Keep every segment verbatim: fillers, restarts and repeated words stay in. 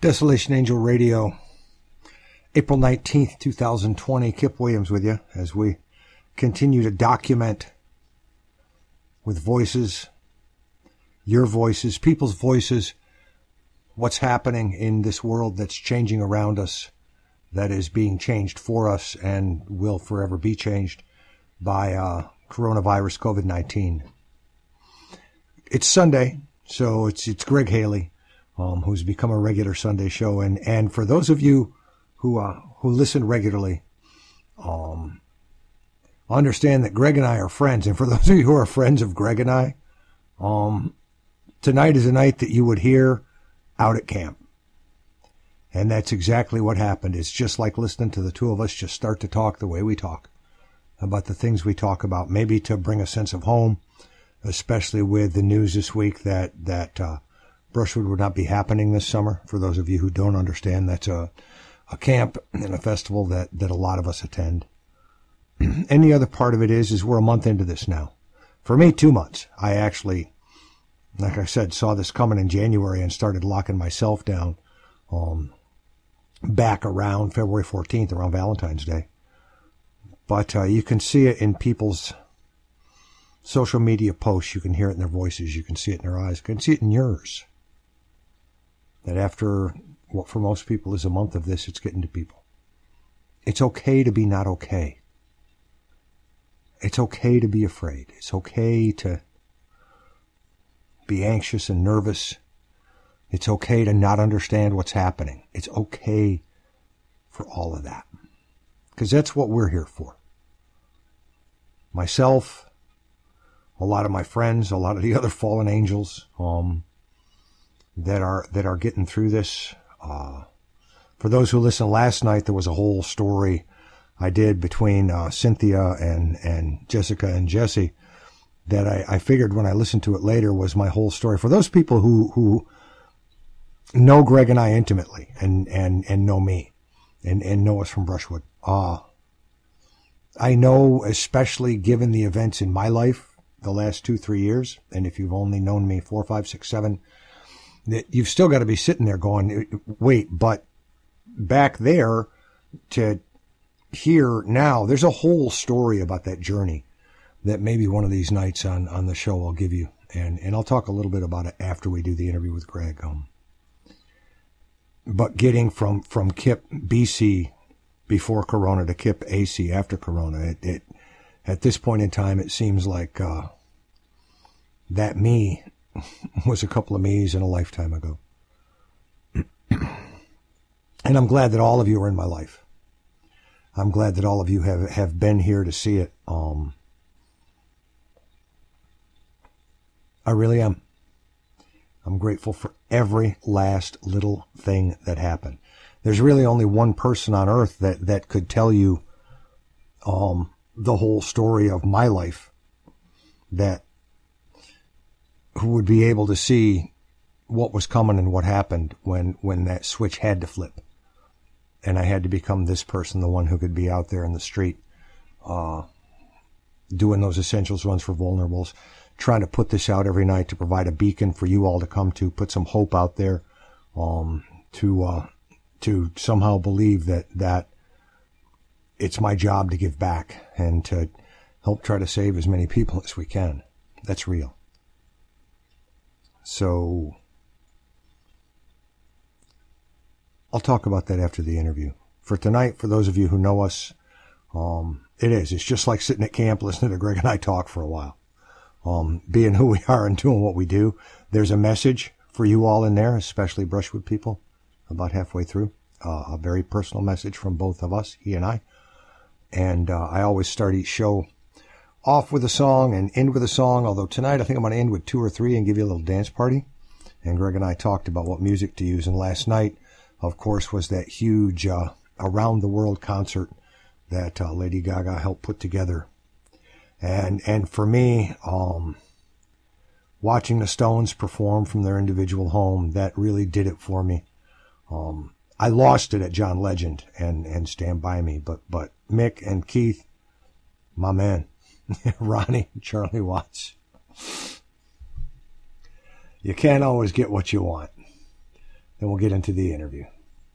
Desolation Angel Radio, April nineteenth, twenty twenty. Kip Williams with you as we continue to document with voices, your voices, people's voices, what's happening in this world that's changing around us, that is being changed for us and will forever be changed by uh, coronavirus, COVID nineteen. It's Sunday, so it's it's Greg Haley, um, who's become a regular Sunday show. And, and for those of you who uh, who listen regularly, um, understand that Greg and I are friends. And for those of you who are friends of Greg and I, um, tonight is a night that you would hear out at camp. And that's exactly what happened. It's just like listening to the two of us just start to talk the way we talk about the things we talk about, maybe to bring a sense of home, especially with the news this week that, that, uh, Brushwood would not be happening this summer. For those of you who don't understand, that's a, a camp and a festival that, that a lot of us attend. And the other part of it is, is we're a month into this now. For me, two months. I actually, like I said, saw this coming in January and started locking myself down, um, back around February fourteenth, around Valentine's Day. But, uh, you can see it in people's social media posts. You can hear it in their voices. You can see it in their eyes. You can see it in yours. That after what for most people is a month of this, it's getting to people. It's okay to be not okay. It's okay to be afraid. It's okay to be anxious and nervous. It's okay to not understand what's happening. It's okay for all of that. Because that's what we're here for. Myself, a lot of my friends, a lot of the other fallen angels, um, that are, that are getting through this. Uh, for those who listened last night, there was a whole story I did between, uh, Cynthia and, and Jessica and Jesse that I, I figured when I listened to it later was my whole story. For those people who, who know Greg and I intimately and, and, and know me and, and know us from Brushwood, uh, I know, especially given the events in my life the last two, three years, and if you've only known me four, five, six, seven, that you've still got to be sitting there going, wait, but back there to here now, there's a whole story about that journey that maybe one of these nights on, on the show I'll give you. And, and I'll talk a little bit about it after we do the interview with Greg. Um, but getting from, from Kip B C before Corona to Kip A C after Corona, it, it, at this point in time, it seems like, uh, that me was a couple of me's in a lifetime ago. And I'm glad that all of you are in my life. I'm glad that all of you have, have been here to see it. Um, I really am. I'm grateful for every last little thing that happened. There's really only one person on earth that, that could tell you, um, the whole story of my life, that who would be able to see what was coming and what happened when, when that switch had to flip. And I had to become this person, the one who could be out there in the street, uh, doing those essentials runs for vulnerables, trying to put this out every night to provide a beacon for you all to come to, put some hope out there, um, to, uh, to somehow believe that, that it's my job to give back and to help try to save as many people as we can. That's real. So I'll talk about that after the interview. For tonight, for those of you who know us, um, it is. It's just like sitting at camp listening to Greg and I talk for a while. Um, being who we are and doing what we do. There's a message for you all in there, especially Brushwood people, about halfway through. Uh, a very personal message from both of us, he and I. And uh, I always start each show off with a song and end with a song, although tonight I think I'm going to end with two or three and give you a little dance party. And Greg and I talked about what music to use. And last night, of course, was that huge uh, around-the-world concert that uh, Lady Gaga helped put together. And and for me, um, watching the Stones perform from their individual home, that really did it for me. Um, I lost it at John Legend and, and Stand By Me, but, but Mick and Keith, my man, Ronnie, Charlie Watts. You can't always get what you want. Then we'll get into the interview.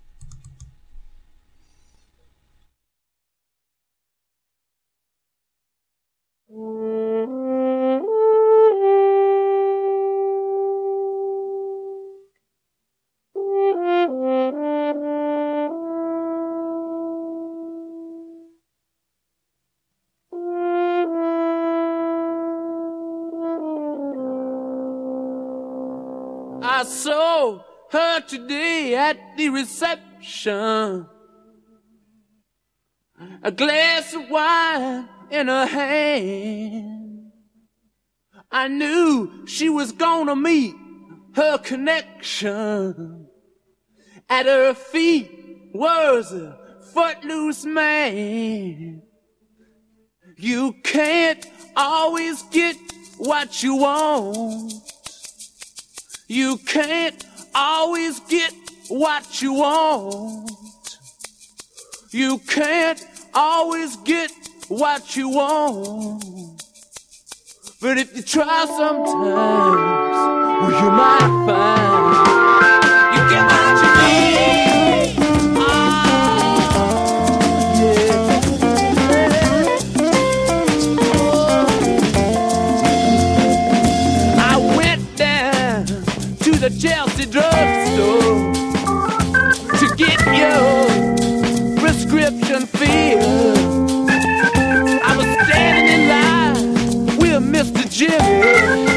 I saw her today at the reception, a glass of wine in her hand. I knew she was gonna meet her connection. At her feet was a footloose man. You can't always get what you want. You can't always get what you want. You can't always get what you want. But if you try sometimes, well, you might find you get what you need. Oh, yeah. I went down to the Chelsea drugstore to get your prescription filled. I was standing in line with Mister Jimmy.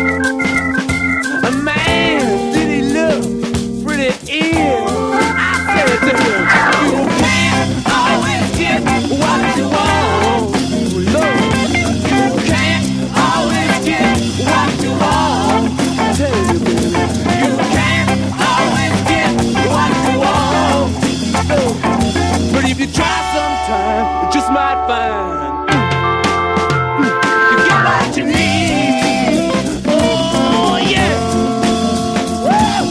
A man, did he look pretty ill? I said to him, you can't always get what you want. Look, you can't always get what you want. I tell you, baby, you can't always get what you want. Look, but if you try sometime, you just might find you get what you need. Oh, yeah. Woo!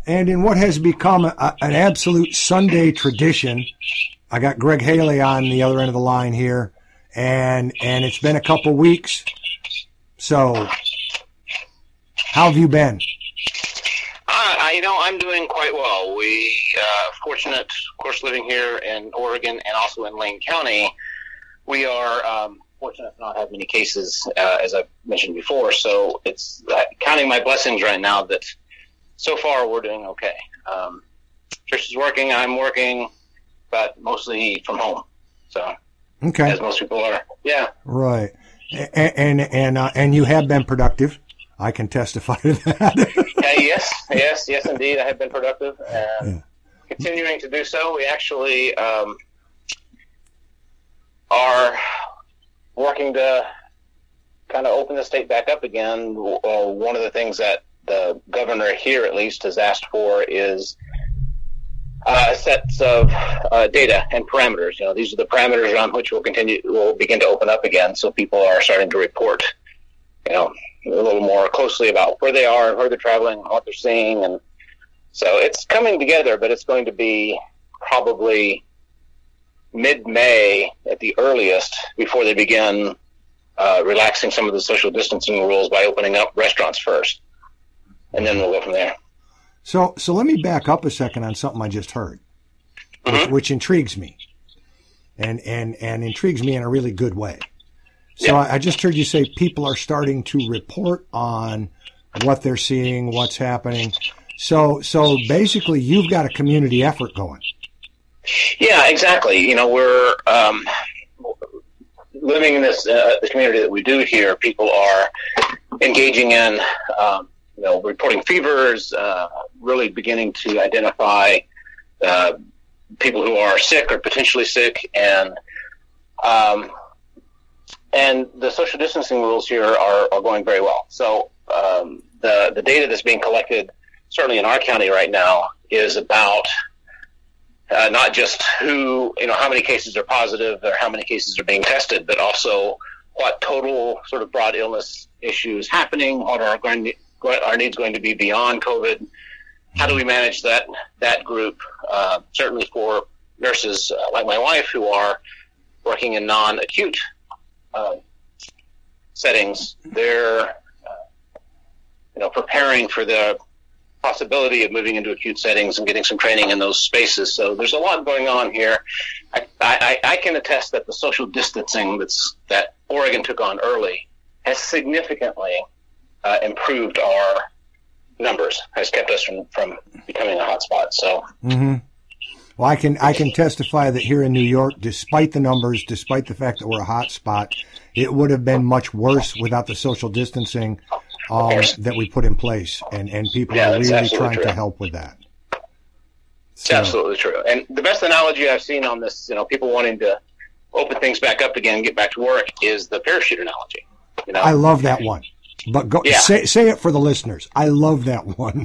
And in what has become a, an absolute Sunday tradition, I got Greg Haley on the other end of the line here, and and it's been a couple weeks. So, how have you been? Uh, I, you know, I'm doing quite well. We uh, fortunate, of course, living here in Oregon and also in Lane County. We are um, fortunate to not have many cases, uh, as I mentioned before. So it's uh, counting my blessings right now that so far we're doing okay. Um, Trish is working, I'm working, but mostly from home. So, okay, as most people are, yeah, right. And and and, uh, and you have been productive. I can testify to that. uh, yes, yes, yes, indeed. I have been productive and yeah. continuing to do so. We actually um, are working to kind of open the state back up again. Uh, one of the things that the governor here, at least, has asked for is uh, sets of uh, data and parameters. You know, these are the parameters on which we'll continue, we'll begin to open up again. So people are starting to report, you know, a little more closely about where they are and where they're traveling and what they're seeing. And so it's coming together, but it's going to be probably mid-May at the earliest before they begin uh, relaxing some of the social distancing rules by opening up restaurants first. And then we'll go from there. So so let me back up a second on something I just heard, mm-hmm. which, which intrigues me, and, and, and intrigues me in a really good way. So I, I just heard you say people are starting to report on what they're seeing, what's happening. So, so basically, you've got a community effort going. Yeah, exactly. You know, we're um, living in this uh, the community that we do here. People are engaging in, um, you know, reporting fevers, uh, really beginning to identify uh, people who are sick or potentially sick, and um, And the social distancing rules here are, are going very well. So um, the the data that's being collected, certainly in our county right now, is about uh, not just who, you know, how many cases are positive or how many cases are being tested, but also what total sort of broad illness issues happening, what are going to, what our needs going to be beyond COVID. How do we manage that that group? Uh, certainly for nurses uh, like my wife who are working in non-acute Uh, settings, they're uh, you know preparing for the possibility of moving into acute settings and getting some training in those spaces. So there's a lot going on here. I, I, I can attest that the social distancing that's that Oregon took on early has significantly uh, improved our numbers, has kept us from, from becoming a hotspot. So. Mm-hmm. Well, I can I can testify that here in New York, despite the numbers, despite the fact that we're a hot spot, it would have been much worse without the social distancing um, that we put in place, and, and people yeah, are really trying true. to help with that. It's so. Absolutely true. And the best analogy I've seen on this, you know, people wanting to open things back up again and get back to work is the parachute analogy. You know? I love that one. But go yeah. say say it for the listeners. I love that one.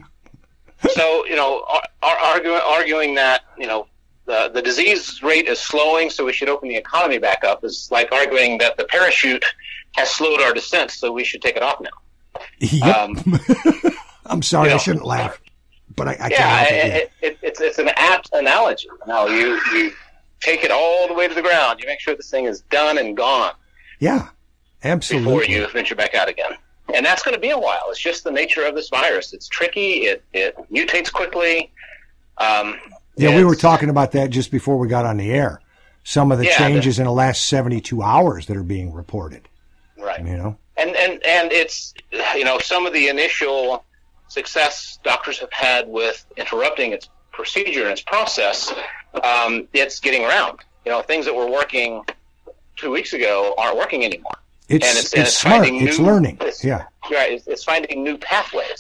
So, you know, ar- arguing, arguing that, you know, the, the disease rate is slowing, so we should open the economy back up is like arguing that the parachute has slowed our descent, so we should take it off now. Yep. Um, I'm sorry, you know, I shouldn't laugh, but I, I yeah, can't help it. it, it, it's, it's an apt analogy. Now, you, you take it all the way to the ground. You make sure this thing is done and gone. Yeah, absolutely. Before you venture back out again. And that's going to be a while. It's just the nature of this virus. It's tricky. It, it mutates quickly. Um, yeah, we were talking about that just before we got on the air. Some of the yeah, changes the, in the last seventy-two hours that are being reported. Right. You know? And, and, and it's, you know, some of the initial success doctors have had with interrupting its procedure and its process, um, it's getting around. You know, things that were working two weeks ago aren't working anymore. It's, and it's, it's, and it's smart. new, it's learning. It's, yeah. Right. It's, it's finding new pathways.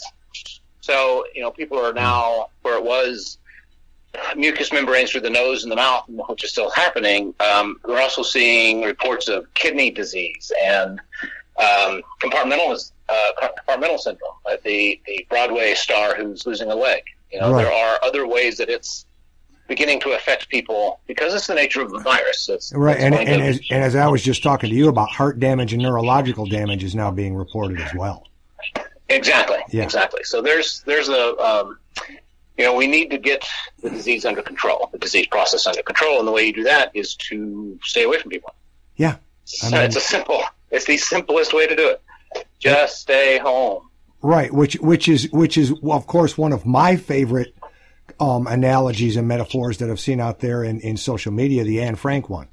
So, you know, people are now where it was mucous membranes through the nose and the mouth, which is still happening. Um, we're also seeing reports of kidney disease and um, compartmental uh, compartmental syndrome. Like the the Broadway star who's losing a leg. You know, right. There are other ways that it's beginning to affect people because it's the nature of the virus. It's, right, it's and and to, as, and as I was just talking to you about, heart damage and neurological damage is now being reported as well. Exactly, yeah. exactly. So there's there's a um, you know, we need to get the disease under control, the disease process under control, and the way you do that is to stay away from people. Yeah. I mean, it's a simple, it's the simplest way to do it. Just stay home. Right, which which is which is well, of course one of my favorite um, analogies and metaphors that I've seen out there in, in social media, the Anne Frank one.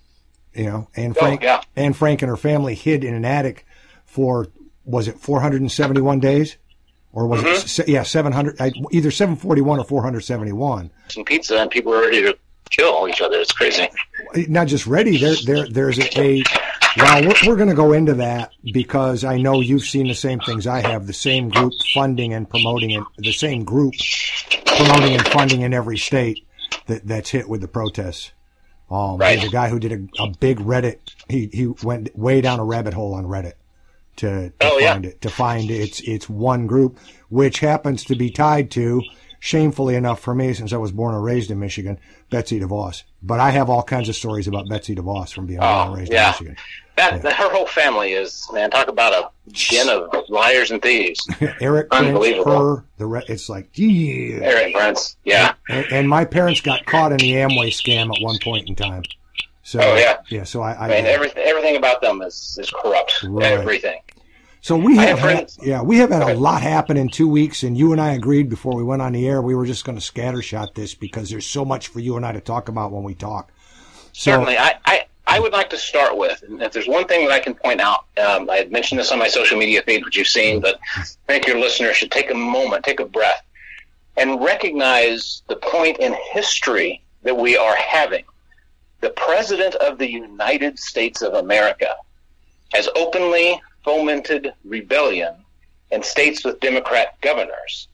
You know, Anne Frank, oh, yeah. Anne Frank and her family hid in an attic for, was it four hundred seventy-one days? Or was mm-hmm. it, yeah, seven hundred, either seven forty-one or four hundred seventy-one. Some pizza and people are ready to kill each other. It's crazy. Not just ready. There, there, there's a, a well, we're, we're going to go into that because I know you've seen the same things I have, the same group funding and promoting it, the same group promoting and funding in every state that, that's hit with the protests. Um, right. There's a guy who did a, a big Reddit. He, he went way down a rabbit hole on Reddit to, to oh, find yeah. it, to find it's, it's one group, which happens to be tied to, shamefully enough for me, since I was born and raised in Michigan, Betsy DeVos. But I have all kinds of stories about Betsy DeVos from being oh, born and raised yeah. in Michigan. That, yeah. that, her whole family is, man, talk about a den of liars and thieves. Eric Prince, her, the re- it's like, yeah. Eric Prince, yeah. And, and my parents got caught in the Amway scam at one point in time. So, oh, yeah. Yeah, so I... I, I mean, everything, everything about them is, is corrupt. Right. Everything. So we have, have had, yeah, we have had a lot happen in two weeks, and you and I agreed before we went on the air we were just going to scattershot this because there's so much for you and I to talk about when we talk. So, Certainly. I, I, I would like to start with, and if there's one thing that I can point out, um, I had mentioned this on my social media feed, which you've seen, but I think your listeners should take a moment, take a breath, and recognize the point in history that we are having. The President of the United States of America has openly fomented rebellion in states with Democrat governors,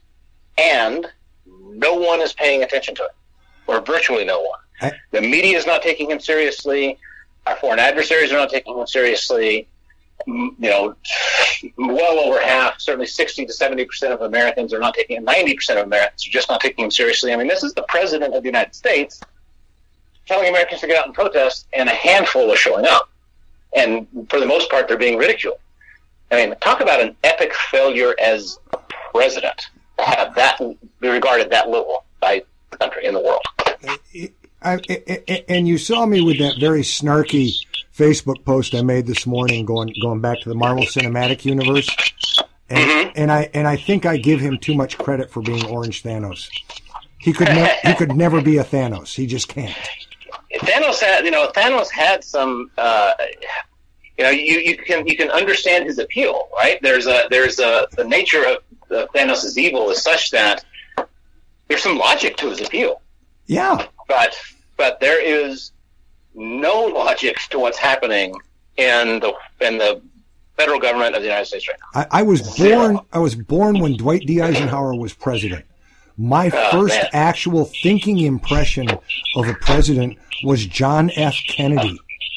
and no one is paying attention to it, or virtually no one. I, the media is not taking him seriously. Our foreign adversaries are not taking him seriously. You know, well over half, certainly sixty to seventy percent of Americans are not taking him. ninety percent of Americans are just not taking him seriously. I mean, this is the President of the United States telling Americans to get out and protest, and a handful are showing up. And for the most part, they're being ridiculed. I mean, talk about an epic failure as a president to have that be regarded that little by the country in the world. I, I, and you saw me with that very snarky Facebook post I made this morning, going going back to the Marvel Cinematic Universe, and, mm-hmm. and I and I think I give him too much credit for being Orange Thanos. He could ne- he could never be a Thanos. He just can't. Thanos had, you know, Thanos had some. Uh, You know, you, you can you can understand his appeal, right? There's a there's a the nature of uh, Thanos' evil is such that there's some logic to his appeal. Yeah, but but there is no logic to what's happening in the in the federal government of the United States right now. I, I was born. I was born when Dwight D. Eisenhower was president. My oh, first man. actual thinking impression of a president was John F. Kennedy.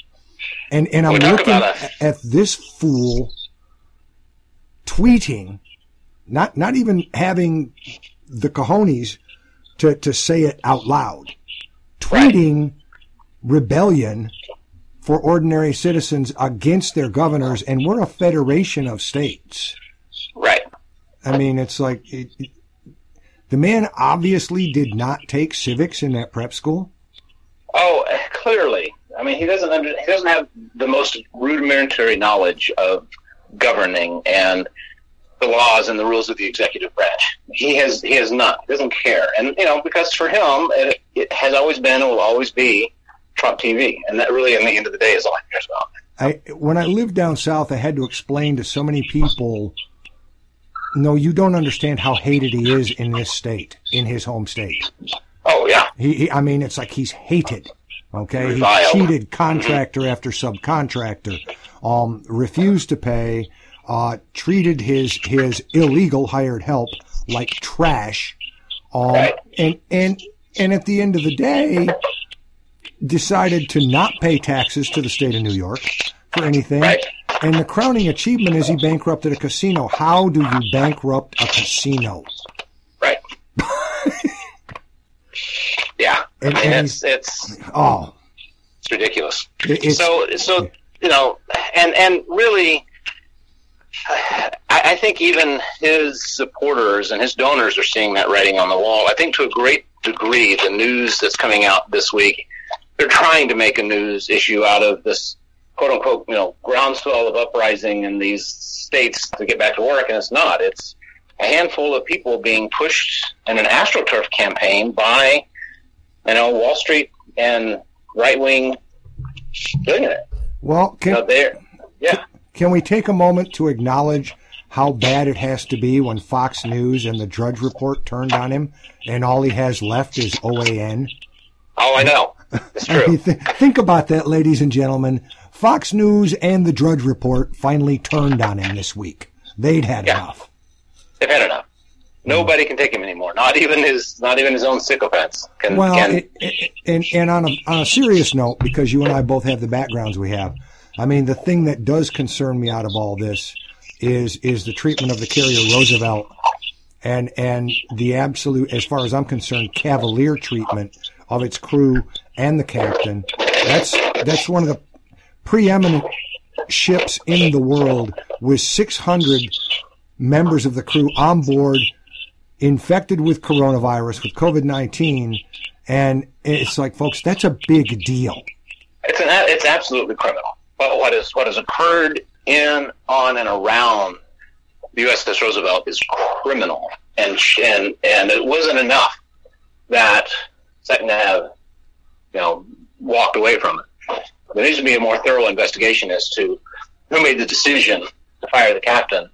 And and I'm looking at, at this fool tweeting, not not even having the cojones to, to say it out loud, tweeting right. rebellion for ordinary citizens against their governors, and we're a federation of states. Right. I mean, it's like it, it, the man obviously did not take civics in that prep school. Oh, clearly. I mean, he doesn't under, he doesn't have the most rudimentary knowledge of governing and the laws and the rules of the executive branch. He has he has none. He doesn't care, and you know, because for him, it, it has always been and will always be Trump T V, and that really, in the end of the day, is all he cares about. I when I lived down south, I had to explain to so many people, no, you don't understand how hated he is in this state, in his home state. Oh yeah. He, he I mean, it's like he's hated. Okay, Reviled. He cheated contractor mm-hmm. after subcontractor, um, refused to pay, uh, treated his his illegal hired help like trash, um, right. and and and at the end of the day, decided to not pay taxes to the state of New York for anything. Right. And the crowning achievement is he bankrupted a casino. How do you bankrupt a casino? Right. Yeah, and, I mean, and it's it's oh, it's ridiculous. It's, so so you know, and and really, I, I think even his supporters and his donors are seeing that writing on the wall. I think to a great degree, the news that's coming out this week, they're trying to make a news issue out of this quote unquote, you know, groundswell of uprising in these states to get back to work, and it's not. It's a handful of people being pushed in an AstroTurf campaign by, you know, Wall Street and right-wing billionaires. Well, can, you know, they're, yeah. Can we take a moment to acknowledge how bad it has to be when Fox News and the Drudge Report turned on him and all he has left is O A N? Oh, I know. It's true. I mean, th- think about that, ladies and gentlemen. Fox News and the Drudge Report finally turned on him this week. They'd had yeah. enough. They've had enough. Nobody can take him anymore. Not even his, not even his own sycophants can. Well, can... It, it, and and on a on a serious note, because you and I both have the backgrounds we have, I mean, the thing that does concern me out of all this is is the treatment of the carrier Roosevelt, and and the absolute, as far as I'm concerned, cavalier treatment of its crew and the captain. That's that's one of the preeminent ships in the world with six hundred members of the crew on board, infected with coronavirus, with COVID nineteen, and it's like, folks, that's a big deal. It's an, it's absolutely criminal. But what is what has occurred in, on, and around the U S S Roosevelt is criminal, and and and it wasn't enough that Second-Nav, you know, walked away from it. There needs to be a more thorough investigation as to who made the decision to fire the captain,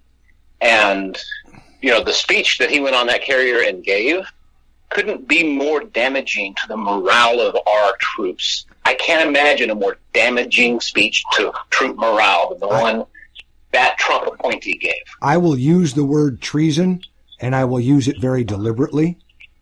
and you know, the speech that he went on that carrier and gave couldn't be more damaging to the morale of our troops. I can't imagine a more damaging speech to troop morale than the I, one that Trump appointee gave. I will use the word treason, and I will use it very deliberately.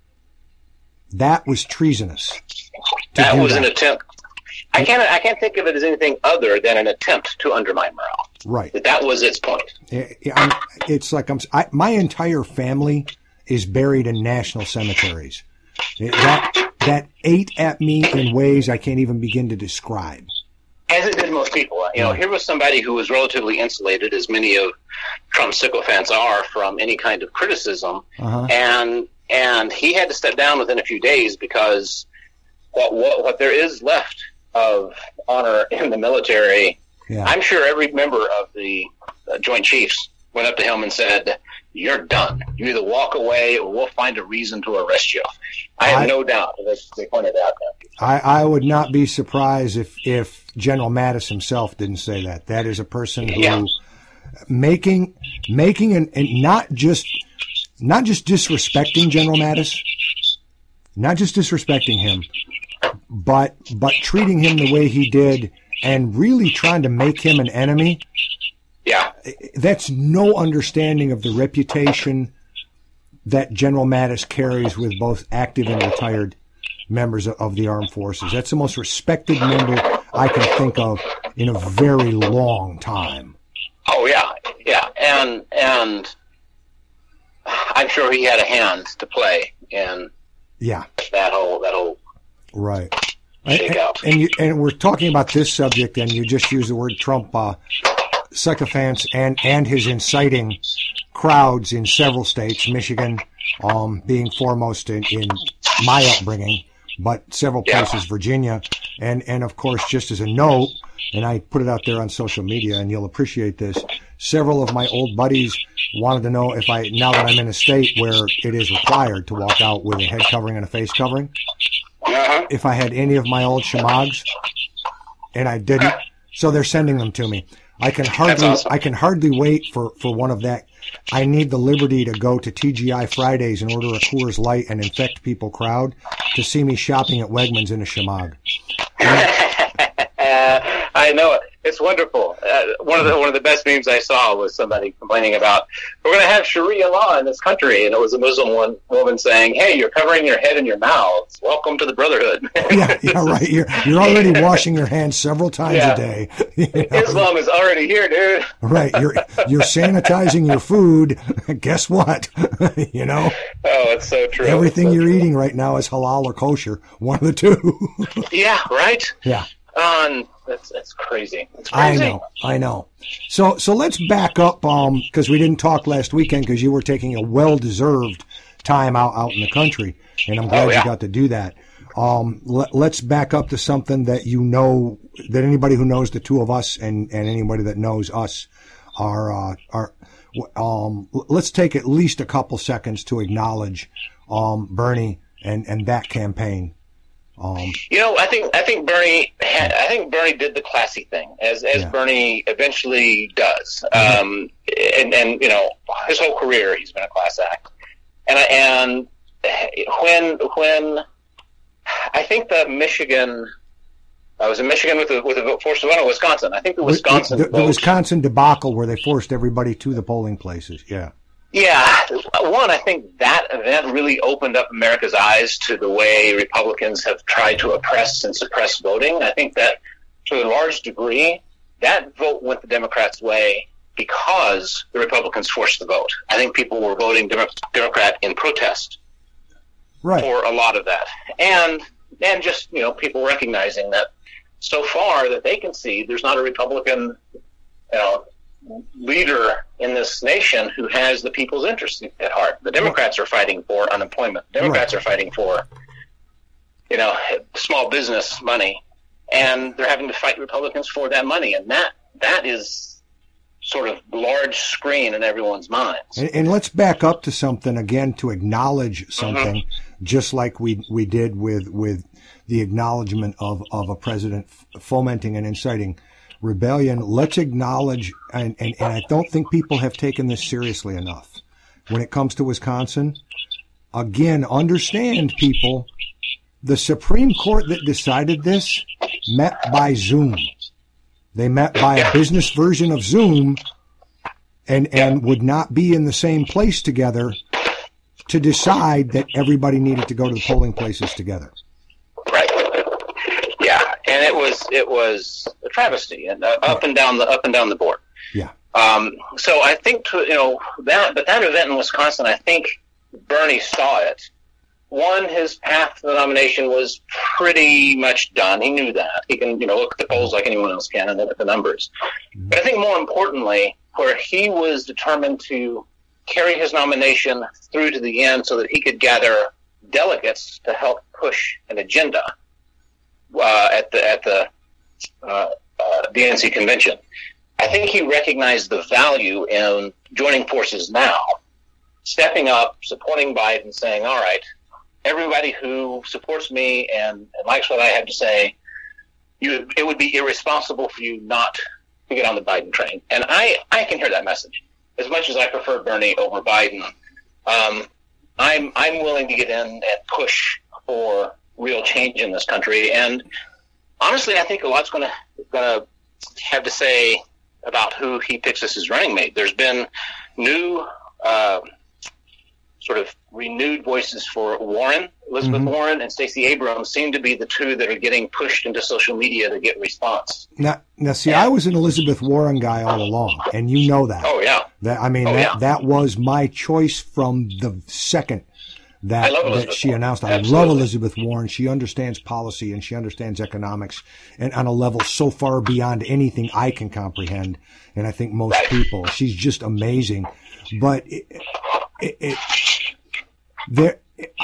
That was treasonous. That was that. an attempt. I can't. I can't think of it as anything other than an attempt to undermine morale. Right. That, that was its point. I'm, it's like I'm. I, my entire family is buried in national cemeteries. That that ate at me in ways I can't even begin to describe. As it did most people. You know, here was somebody who was relatively insulated, as many of Trump's sycophants are, from any kind of criticism, uh-huh. and and he had to step down within a few days because what what, what there is left of honor in the military, yeah. I'm sure every member of the uh, Joint Chiefs went up to him and said, "You're done. You either walk away or we'll find a reason to arrest you." I have I, no doubt that they pointed out that. I, I would not be surprised if, if General Mattis himself didn't say that. That is a person who yeah. making making an, and not just not just disrespecting General Mattis, not just disrespecting him, but but treating him the way he did and really trying to make him an enemy. Yeah. That's no understanding of the reputation that General Mattis carries with both active and retired members of the armed forces. That's the most respected member I can think of in a very long time. Oh, yeah. Yeah. And, and I'm sure he had a hand to play in yeah. that whole, that whole right. shakeout. And, and, you, and we're talking about this subject, and you just used the word Trump, uh, sycophants and, and his inciting crowds in several states, Michigan um, being foremost in, in my upbringing, but several places, yeah. Virginia. And, and, of course, just as a note, and I put it out there on social media, and you'll appreciate this, several of my old buddies wanted to know if I, now that I'm in a state where it is required to walk out with a head covering and a face covering, uh-huh. if I had any of my old shamags, and I didn't. So they're sending them to me. I can hardly awesome. I can hardly wait for, for one of that. I need the liberty to go to T G I Fridays and order a Coors Light and infect people crowd to see me shopping at Wegmans in a shamag. I know it. It's wonderful. Uh, one of the one of the best memes I saw was somebody complaining about, we're going to have Sharia law in this country, and it was a Muslim one, woman saying, "Hey, you're covering your head and your mouths. Welcome to the Brotherhood." yeah, yeah, right. You're you're already washing your hands several times yeah. a day. You know? Islam is already here, dude. Right. You're you're sanitizing your food. Guess what? You know. Oh, it's so true. Everything so you're true. eating right now is halal or kosher. One of the two. Yeah. Right. Yeah. on. That's that's crazy. That's crazy. I know, I know. So so let's back up, um, because we didn't talk last weekend because you were taking a well-deserved time out out in the country, and I'm glad oh, yeah. you got to do that. Um, let, let's back up to something that you know, that anybody who knows the two of us and, and anybody that knows us are uh, are. Um, let's take at least a couple seconds to acknowledge um, Bernie and, and that campaign. Um, you know, I think I think Bernie had, I think Bernie did the classy thing, as as yeah. Bernie eventually does. Um, and, and you know, his whole career he's been a class act. And and when when I think the Michigan. I was in Michigan with a, with a vote forced to vote in Wisconsin. I think the Wisconsin the, the, the vote, Wisconsin debacle where they forced everybody to the polling places. Yeah. Yeah. One, I think that event really opened up America's eyes to the way Republicans have tried to oppress and suppress voting. I think that to a large degree, that vote went the Democrats' way because the Republicans forced the vote. I think people were voting Demo- Democrat in protest right. for a lot of that. And, and just, you know, people recognizing that so far that they can see, there's not a Republican, you know, leader in this nation who has the people's interest at heart. The Democrats are fighting for unemployment. Democrats right. are fighting for, you know, small business money, and they're having to fight Republicans for that money, and that that is sort of large screen in everyone's minds. And, and let's back up to something again to acknowledge something, mm-hmm. just like we we did with with. the acknowledgement of, of a president fomenting and inciting rebellion. Let's acknowledge, and, and, and I don't think people have taken this seriously enough when it comes to Wisconsin. Again, understand, people, the Supreme Court that decided this met by Zoom. They met by a business version of Zoom and, and would not be in the same place together to decide that everybody needed to go to the polling places together. And it was it was a travesty, and uh, up and down the up and down the board. Yeah. Um, so I think to, you know that, but that event in Wisconsin, I think Bernie saw it. One, his path to the nomination was pretty much done. He knew that. He can you know look at the polls like anyone else can and look at the numbers. Mm-hmm. But I think more importantly, where he was determined to carry his nomination through to the end, so that he could gather delegates to help push an agenda. Uh, at the at the uh, uh, D N C convention, I think he recognized the value in joining forces now, stepping up, supporting Biden, saying, "All right, everybody who supports me and, and likes what I have to say, you it would be irresponsible for you not to get on the Biden train." And I, I can hear that message. As much as I prefer Bernie over Biden, um, I'm I'm willing to get in and push for real change in this country. And honestly, I think a lot's going to going to have to say about who he picks as his running mate. There's been new, uh, sort of renewed voices for Warren. Elizabeth mm-hmm. Warren and Stacey Abrams seem to be the two that are getting pushed into social media to get response. Now, now see, and, I was an Elizabeth Warren guy all along, and you know that. Oh, yeah. That I mean, oh, that, yeah. that was my choice from the second that, that she announced. I Absolutely. love Elizabeth Warren. She understands policy and she understands economics, and on a level so far beyond anything I can comprehend, and I think most right. people. She's just amazing. But it, it, it, there,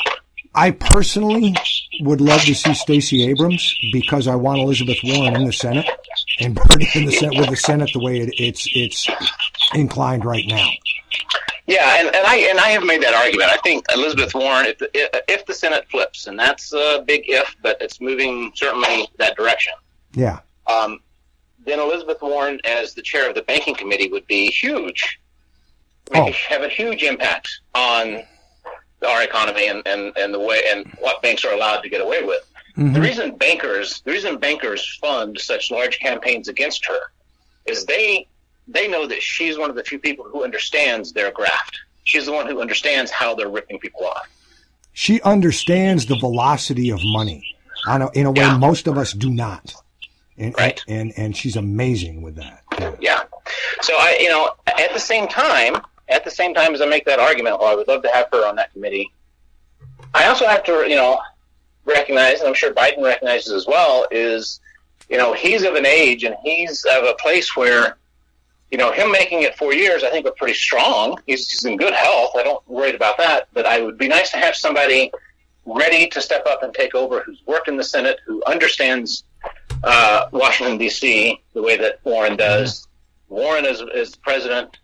I personally would love to see Stacey Abrams because I want Elizabeth Warren in the Senate and Bernie in the Senate with the Senate the way it, it's it's inclined right now. Yeah, and, and I and I have made that argument. I think Elizabeth Warren, if the, if the Senate flips, and that's a big if, but it's moving certainly that direction. Yeah. Um, then Elizabeth Warren, as the chair of the banking committee, would be huge. Oh. Have a huge impact on our economy and, and, and the way and what banks are allowed to get away with. Mm-hmm. The reason bankers, the reason bankers fund such large campaigns against her, is they. They know that she's one of the few people who understands their graft. She's the one who understands how they're ripping people off. She understands the velocity of money in a, in a way yeah. most of us do not. And, right. And, and she's amazing with that. Yeah. yeah. So I, you know, at the same time, at the same time as I make that argument, well, I would love to have her on that committee. I also have to, you know, recognize, and I'm sure Biden recognizes as well, is you know, he's of an age and he's of a place where, you know, him making it four years, I think, are pretty strong. He's, he's in good health. I don't worry about that. But I would be nice to have somebody ready to step up and take over who's worked in the Senate, who understands uh, Washington, D C the way that Warren does. Warren as, as president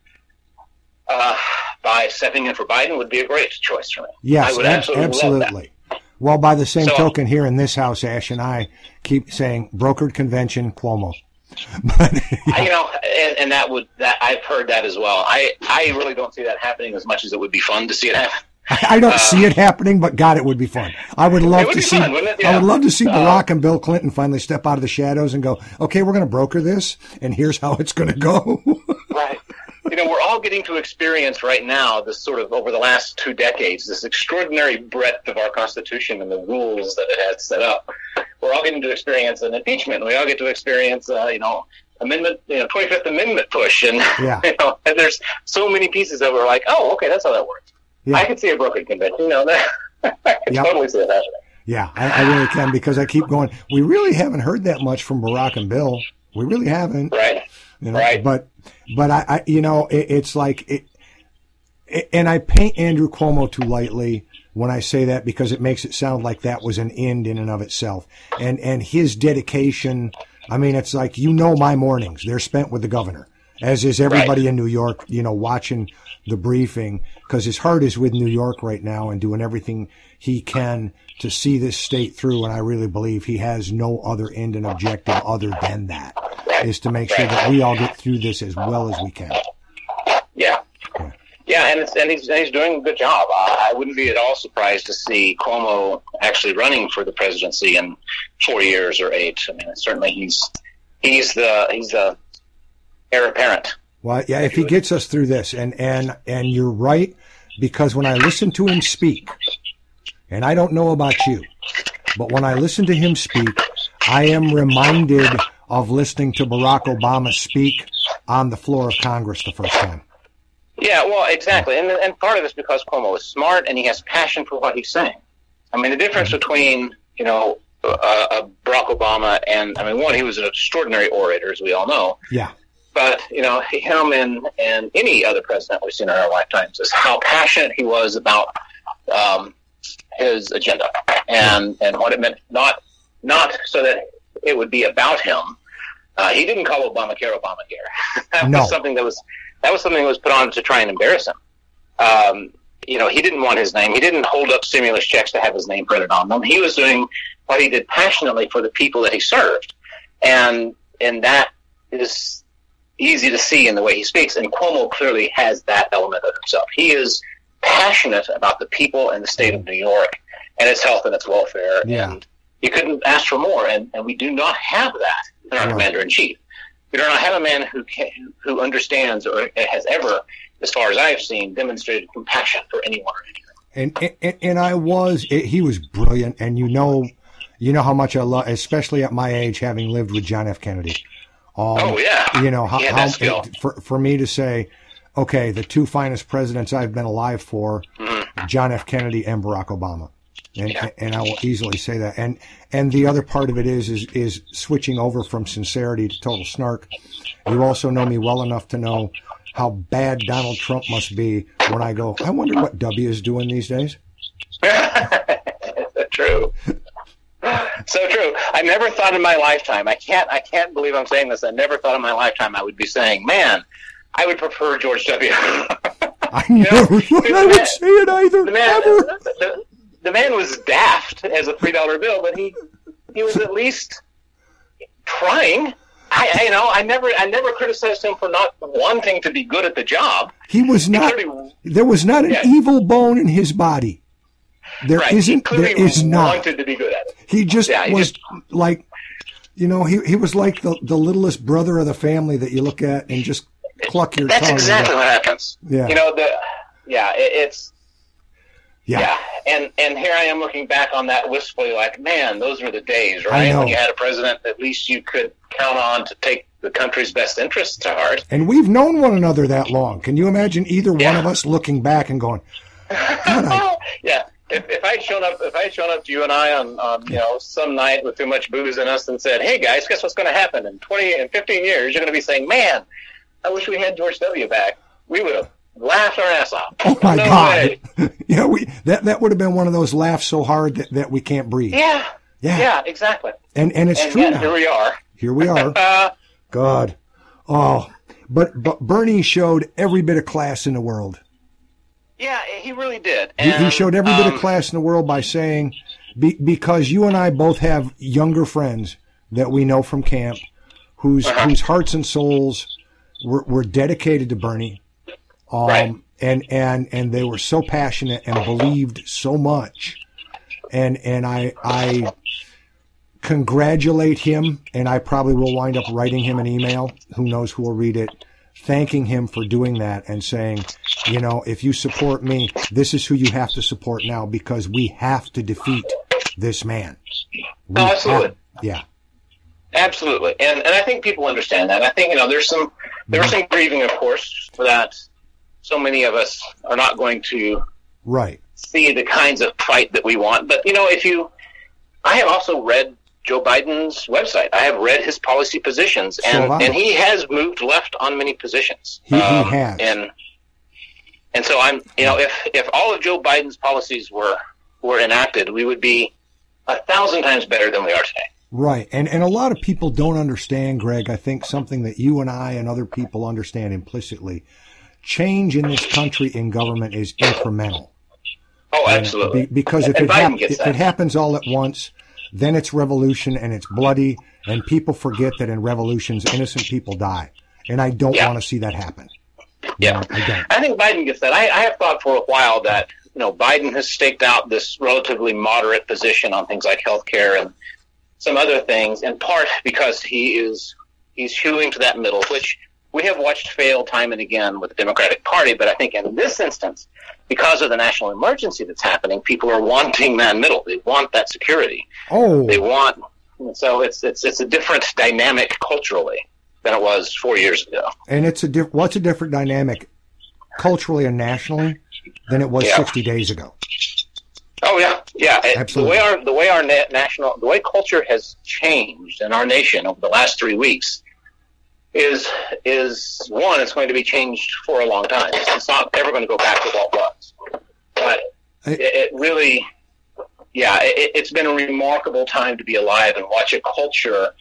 uh, by stepping in for Biden would be a great choice for me. Yes, I would ab- absolutely, absolutely. love that. Well, by the same So- token, here in this house, Ash and I keep saying brokered convention, Cuomo. But, I, you know, and, and that would that I've heard that as well. I, I really don't see that happening as much as it would be fun to see it happen. I don't see it happening, but God, it would be fun. I would love would to be see. fun, wouldn't it? I Yeah. would love to see Uh, Barack and Bill Clinton finally step out of the shadows and go, "Okay, we're going to broker this, and here's how it's going to go." Right. You know, we're all getting to experience right now this sort of, over the last two decades, this extraordinary breadth of our Constitution and the rules that it has set up. We're all getting to experience an impeachment. We all get to experience, uh, you know, amendment, you know, twenty-fifth Amendment push. And, Yeah. you know, and there's so many pieces that we're like, oh, okay, that's how that works. Yeah. I can see a brokered convention. You know, that, I can Yep. totally see that happening. Yeah, I, I really can, because I keep going. We really haven't heard that much from Barack and Bill. We really haven't. Right. You know, Right. But, but I, I you know, it, it's like, it, it, and I paint Andrew Cuomo too lightly when I say that, because it makes it sound like that was an end in and of itself. And, and his dedication, I mean, it's like, you know, my mornings, they're spent with the governor, as is everybody Right. in New York, you know, watching the briefing, because his heart is with New York right now and doing everything he can to see this state through. And I really believe he has no other end and objective other than that, is to make sure that we all get through this as well as we can. Yeah. Yeah, and, it's, and he's, and he's doing a good job. Uh, I wouldn't be at all surprised to see Cuomo actually running for the presidency in four years or eight. I mean, certainly he's he's the he's the heir apparent. Well, yeah, if he gets us through this, and, and, and you're right, because when I listen to him speak, and I don't know about you, but when I listen to him speak, I am reminded of listening to Barack Obama speak on the floor of Congress the first time. Yeah, well, exactly. And and part of it's because Cuomo is smart and he has passion for what he's saying. I mean, the difference between, you know, uh, uh, Barack Obama and, I mean, one, he was an extraordinary orator, as we all know. Yeah. But, you know, him and, and any other president we've seen in our lifetimes is how passionate he was about um, his agenda and, and what it meant, not not so that it would be about him. Uh, he didn't call Obamacare Obamacare. that No. was something that was that was something that was put on to try and embarrass him. Um, you know, he didn't want his name. He didn't hold up stimulus checks to have his name printed on them. He was doing what he did passionately for the people that he served, and and that is easy to see in the way he speaks. And Cuomo clearly has that element of himself. He is passionate about the people and the state of New York and its health and its welfare. Yeah. And you couldn't ask for more. And, and we do not have that in our Right. commander in chief. We do not have a man who can, who understands or has ever, as far as I've seen, demonstrated compassion for anyone or anything. And, and, and I was, it, he was brilliant. And you know, you know how much I love, especially at my age, having lived with John F. Kennedy. Um, Oh, yeah. You know, how, He had how that skill. for, for me to say, okay, the two finest presidents I've been alive for, Mm-hmm. John F. Kennedy and Barack Obama. And, Yeah. and I will easily say that. And, and the other part of it is, is, is switching over from sincerity to total snark. You also know me well enough to know how bad Donald Trump must be when I go, I wonder what W is doing these days. True. So true. I never thought in my lifetime, I can't I can't believe I'm saying this, I never thought in my lifetime I would be saying, man, I would prefer George W. I You know, never thought the I would man- say it either, the man, ever. the, the man was daft as a three dollar bill, but he he was at least trying. I, I you know I never I never criticized him for not wanting to be good at the job. He was not, clearly- there was not an Yeah. evil bone in his body. There Right. He isn't, clearly there is not. wanted to be good at it. He just Yeah, he was just- like, you know, he he was like the, the littlest brother of the family that you look at and just cluck your That's tongue. exactly what happens. Yeah. You know the yeah it, it's Yeah. yeah and and here I am looking back on that wistfully like, man, those were the days, I right? know. When you had a president at least you could count on to take the country's best interests to heart. And we've known one another that long. Can you imagine either one Yeah. of us looking back and going, God, I, yeah. if, if I'd shown up, if I'd shown up to you and I on, on you know some night with too much booze in us and said, "Hey guys, guess what's going to happen in twenty and fifteen years? You're going to be saying, man, I wish we had George W. back." We would have laughed our ass off. Oh my no God! yeah, we that that would have been one of those laughs so hard that, that we can't breathe. Yeah, yeah, yeah, exactly. And and it's and true yet, now. Here we are. Here we are. uh, God, oh, but but Bernie showed every bit of class in the world. Yeah, he really did. He, And, he showed every um, bit of class in the world by saying, be, because you and I both have younger friends that we know from camp, whose uh-huh. whose hearts and souls were, were dedicated to Bernie, um, right. and and and they were so passionate and believed so much, and and I I congratulate him, and I probably will wind up writing him an email. Who knows who will read it? Thanking him for doing that and saying, you know, if you support me, this is who you have to support now because we have to defeat this man. We Oh, absolutely. have- yeah. Absolutely. And and I think people understand that. I think, you know, there's some there's some grieving, of course, for that so many of us are not going to Right. see the kinds of fight that we want. But, you know, if you I have also read Joe Biden's website. I have read his policy positions, So and, have I. and he has moved left on many positions. He, Um, he has. And and so I'm, you know, if if all of Joe Biden's policies were were enacted, we would be a thousand times better than we are today. Right. And and a lot of people don't understand, Greg, I think something that you and I and other people understand implicitly. Change in this country in government is incremental. Oh, And absolutely. be- because if And it, Biden hap- gets if that. it happens all at once, then it's revolution and it's bloody, and people forget that in revolutions, innocent people die. And I don't Yeah. want to see that happen. Yeah, No, I don't. I think Biden gets that. I, I have thought for a while that, you know, Biden has staked out this relatively moderate position on things like healthcare and some other things, in part because he is he's hewing to that middle, which we have watched fail time and again with the Democratic Party. But I think in this instance, because of the national emergency that's happening, people are wanting that middle. They want that security. Oh, They want so it's it's it's a different dynamic culturally than it was four years ago. and it's a diff- what's a different dynamic culturally and nationally than it was Yeah. sixty days ago. Oh yeah, yeah. It- Absolutely. The way our the way our na- national the way culture has changed in our nation over the last three weeks is is one. It's going to be changed for a long time. It's, it's not ever going to go back to what was. But I- it, it really, yeah, it, it's been a remarkable time to be alive and watch a culture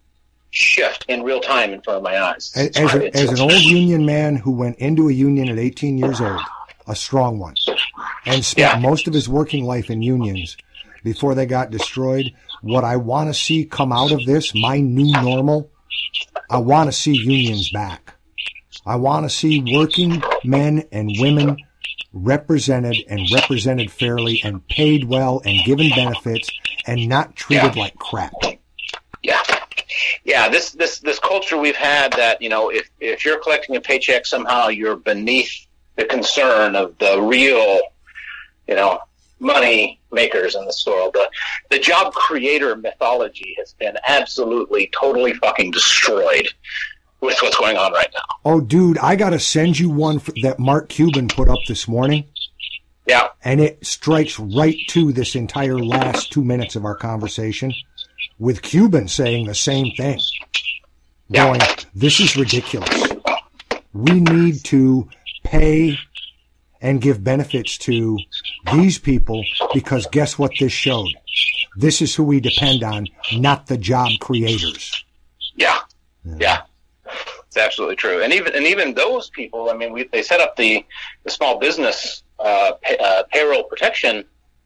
shift in real time in front of my eyes. As, It's as, hard- a, it's- as an old union man who went into a union at eighteen years old, a strong one, and spent Yeah. most of his working life in unions before they got destroyed, what I want to see come out of this, my new normal, I want to see unions back. I want to see working men and women represented and represented fairly and paid well and given benefits and not treated Yeah. like crap. Yeah. Yeah, this, this, this culture we've had that, you know, if, if you're collecting a paycheck, somehow you're beneath the concern of the real, you know, money makers in this world. The, the job creator mythology has been absolutely, totally fucking destroyed with what's going on right now. Oh, dude, I got to send you one for, that Mark Cuban put up this morning. Yeah. And it strikes right to this entire last two minutes of our conversation with Cuban saying the same thing. Yeah. Going, this is ridiculous. We need to pay and give benefits to these people because guess what this showed? This is who we depend on, not the job creators. Yeah. Yeah. It's absolutely true. And even, and even those people, I mean, we, they set up the, the small business, uh, pay, uh, payroll protection,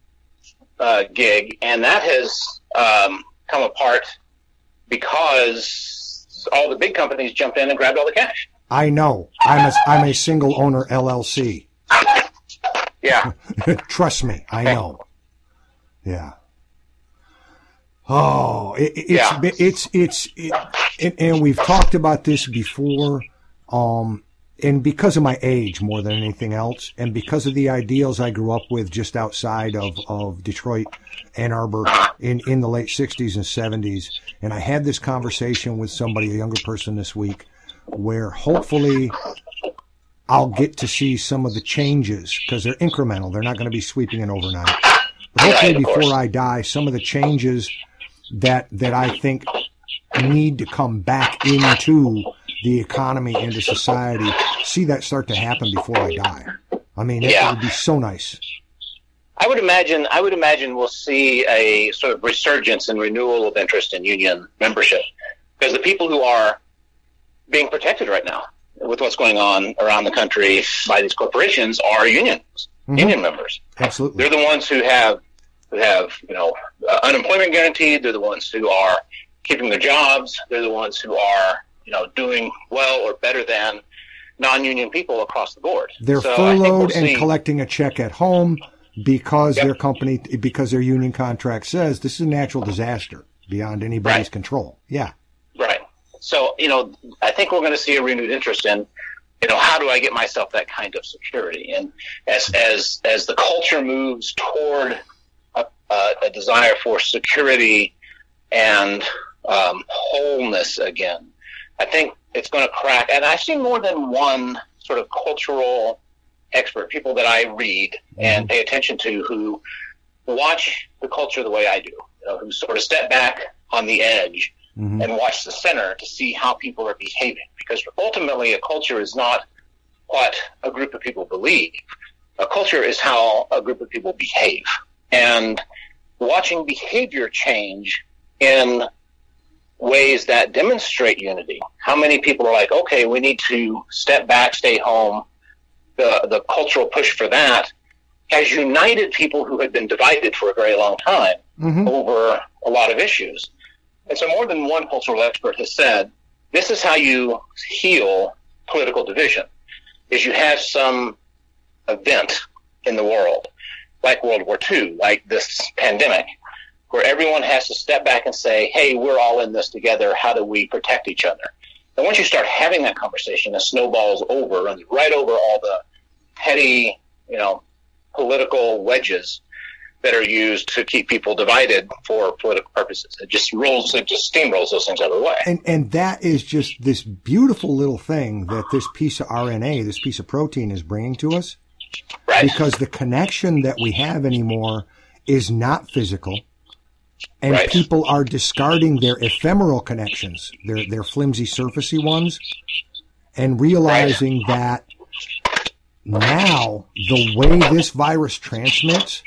uh, gig, and that has, um, come apart because all the big companies jumped in and grabbed all the cash. I know. I'm a, I'm a single owner L L C. Yeah. Trust me, I know. Yeah. Oh, it, it's, Yeah. it's, it's, it, and, and we've talked about this before. Um, and because of my age more than anything else, and because of the ideals I grew up with just outside of, of Detroit, Ann Arbor in, in the late sixties and seventies. And I had this conversation with somebody, a younger person this week, where hopefully I'll get to see some of the changes because they're incremental. They're not going to be sweeping in overnight. hopefully Right, of before course. I die, some of the changes that that I think need to come back into the economy, into society, see that start to happen before I die. I mean, it, Yeah. it would be so nice. I would imagine. I would imagine we'll see a sort of resurgence and renewal of interest in union membership, because the people who are being protected right now with what's going on around the country by these corporations are unions, Mm-hmm. union members. Absolutely. They're the ones who have who have you know uh, unemployment guaranteed. They're the ones who are keeping their jobs. They're the ones who are you know doing well or better than non-union people across the board. They're So I think furloughed we'll and see- collecting a check at home because Yep. their company, because their union contract says this is a natural disaster beyond anybody's Right. control. Yeah. Right. So, you know, I think we're going to see a renewed interest in, you know, how do I get myself that kind of security? And as as as the culture moves toward a, a, a desire for security and um, wholeness again, I think it's going to crack. And I've seen more than one sort of cultural expert, people that I read and pay attention to, who watch the culture the way I do, you know, who sort of step back on the edge Mm-hmm. and watch the center to see how people are behaving. Because ultimately, a culture is not what a group of people believe. A culture is how a group of people behave. And watching behavior change in ways that demonstrate unity. How many people are like, okay, we need to step back, stay home. The, the cultural push for that has united people who had been divided for a very long time Mm-hmm. over a lot of issues. And so more than one cultural expert has said, this is how you heal political division, is you have some event in the world, like World War Two, like this pandemic, where everyone has to step back and say, hey, we're all in this together. How do we protect each other? And once you start having that conversation, it snowballs over, runs right over all the petty, you know, political wedges that are used to keep people divided for political purposes. It just rolls, it just steamrolls those things out of the way. And and that is just this beautiful little thing that this piece of R N A, this piece of protein is bringing to us. Right. Because the connection that we have anymore is not physical. And Right. people are discarding their ephemeral connections, their their flimsy, surfacey ones, and realizing that now the way this virus transmits,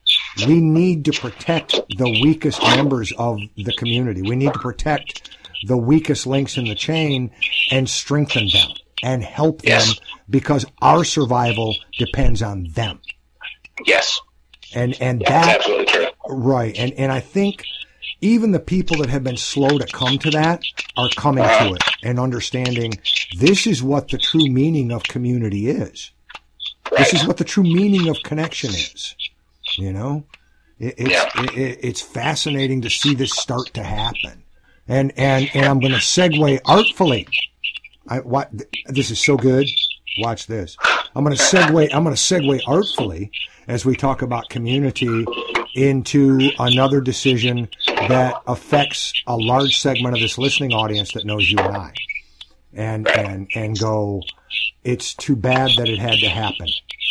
we need to protect the weakest members of the community. We need to protect the weakest links in the chain and strengthen them and help Yes. them, because our survival depends on them. Yes. And and Yeah, that's that absolutely true. right. And and I think even the people that have been slow to come to that are coming Uh-huh. to it and understanding this is what the true meaning of community is. Right. This is what the true meaning of connection is. You know, it, it's Yeah. it, it- it's fascinating to see this start to happen. And and and I'm going to segue artfully. I what this is so good. Watch this. I'm going to segue. I'm going to segue artfully as we talk about community into another decision that affects a large segment of this listening audience that knows you and I, and and and go. It's too bad that it had to happen,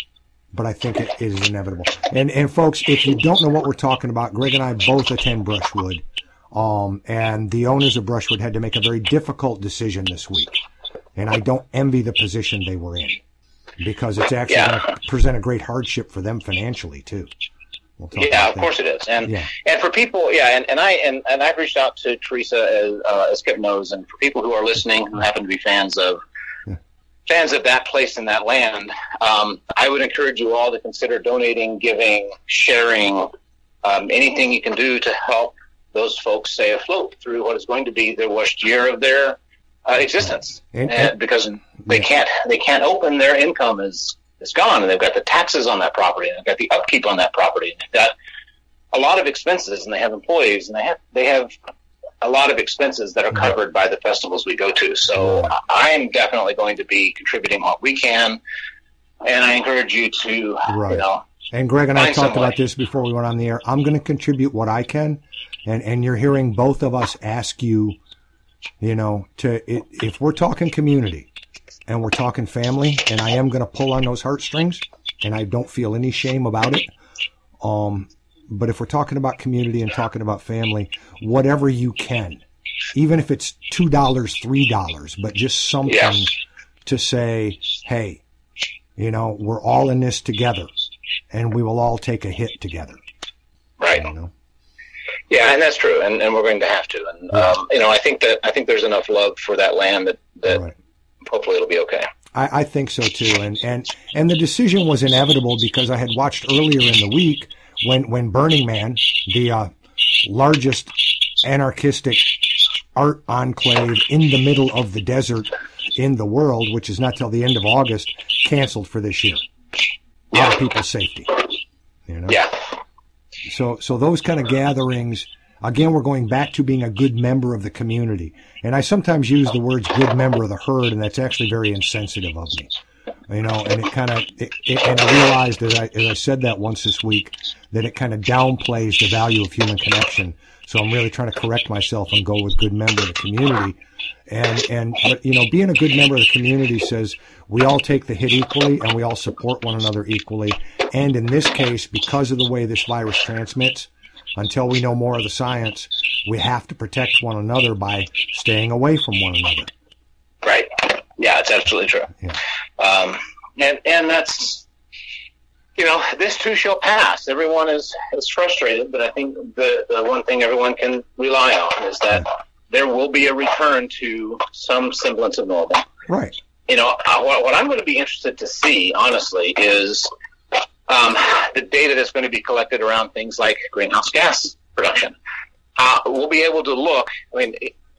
but I think it is inevitable. And and folks, if you don't know what we're talking about, Greg and I both attend Brushwood, um, and the owners of Brushwood had to make a very difficult decision this week, and I don't envy the position they were in, because it's actually Yeah. going to present a great hardship for them financially too. We'll talk Yeah, about of that. course it is. And Yeah. and for people, yeah, and, and I and, and I've reached out to Teresa as, uh, as Kip knows, and for people who are listening who happen to be fans of Yeah. fans of that place and that land, um, I would encourage you all to consider donating, giving, sharing, um, anything you can do to help those folks stay afloat through what is going to be the worst year of their uh, existence, And- and, and- because they can't they can't open, their income is is gone, and they've got the taxes on that property, and they've got the upkeep on that property, and they've got a lot of expenses, and they have employees, and they have they have a lot of expenses that are covered by the festivals we go to. So I'm definitely going to be contributing what we can, and I encourage you to, Right. you know, And Greg and I Find talked some way. about this before we went on the air. I'm going to contribute what I can, and and you're hearing both of us ask you, you know, to it, if we're talking community and we're talking family, and I am going to pull on those heartstrings, and I don't feel any shame about it. Um, but if we're talking about community and talking about family, whatever you can, even if it's two dollars, three dollars, but just something Yes. to say, hey, you know, we're all in this together, and we will all take a hit together. Right. You know? Yeah, and that's true, and, and we're going to have to. And Yeah. um, you know, I think that I think there's enough love for that land that, that Right. hopefully it'll be okay. I, I think so too, and, and and the decision was inevitable because I had watched earlier in the week when when Burning Man, the uh, largest anarchistic art enclave in the middle of the desert in the world, which is not till the end of August, canceled for this year out of people's safety. You know? Yeah. So, so those kind of gatherings, again, we're going back to being a good member of the community. And I sometimes use the words good member of the herd, and that's actually very insensitive of me. You know, and it kind of, it, it, and I realized as I, as I said that once this week, that it kind of downplays the value of human connection. So I'm really trying to correct myself and go with good member of the community. And, and, but, you know, being a good member of the community says we all take the hit equally and we all support one another equally. And in this case, because of the way this virus transmits, until we know more of the science, we have to protect one another by staying away from one another. Right. Yeah, it's absolutely true. Yeah. Um, and and that's, you know, this too shall pass. Everyone is, is frustrated, but I think the, the one thing everyone can rely on is that there will be a return to some semblance of normal. Right. You know, uh, what, what I'm going to be interested to see, honestly, is um, the data that's going to be collected around things like greenhouse gas production. Uh, we'll be able to look, I mean,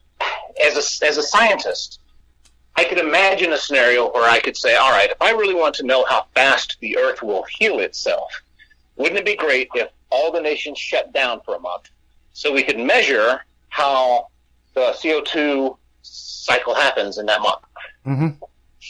as a, as a scientist, I could imagine a scenario where I could say, all right, if I really want to know how fast the Earth will heal itself, wouldn't it be great if all the nations shut down for a month so we could measure how the C O two cycle happens in that month? Mm-hmm.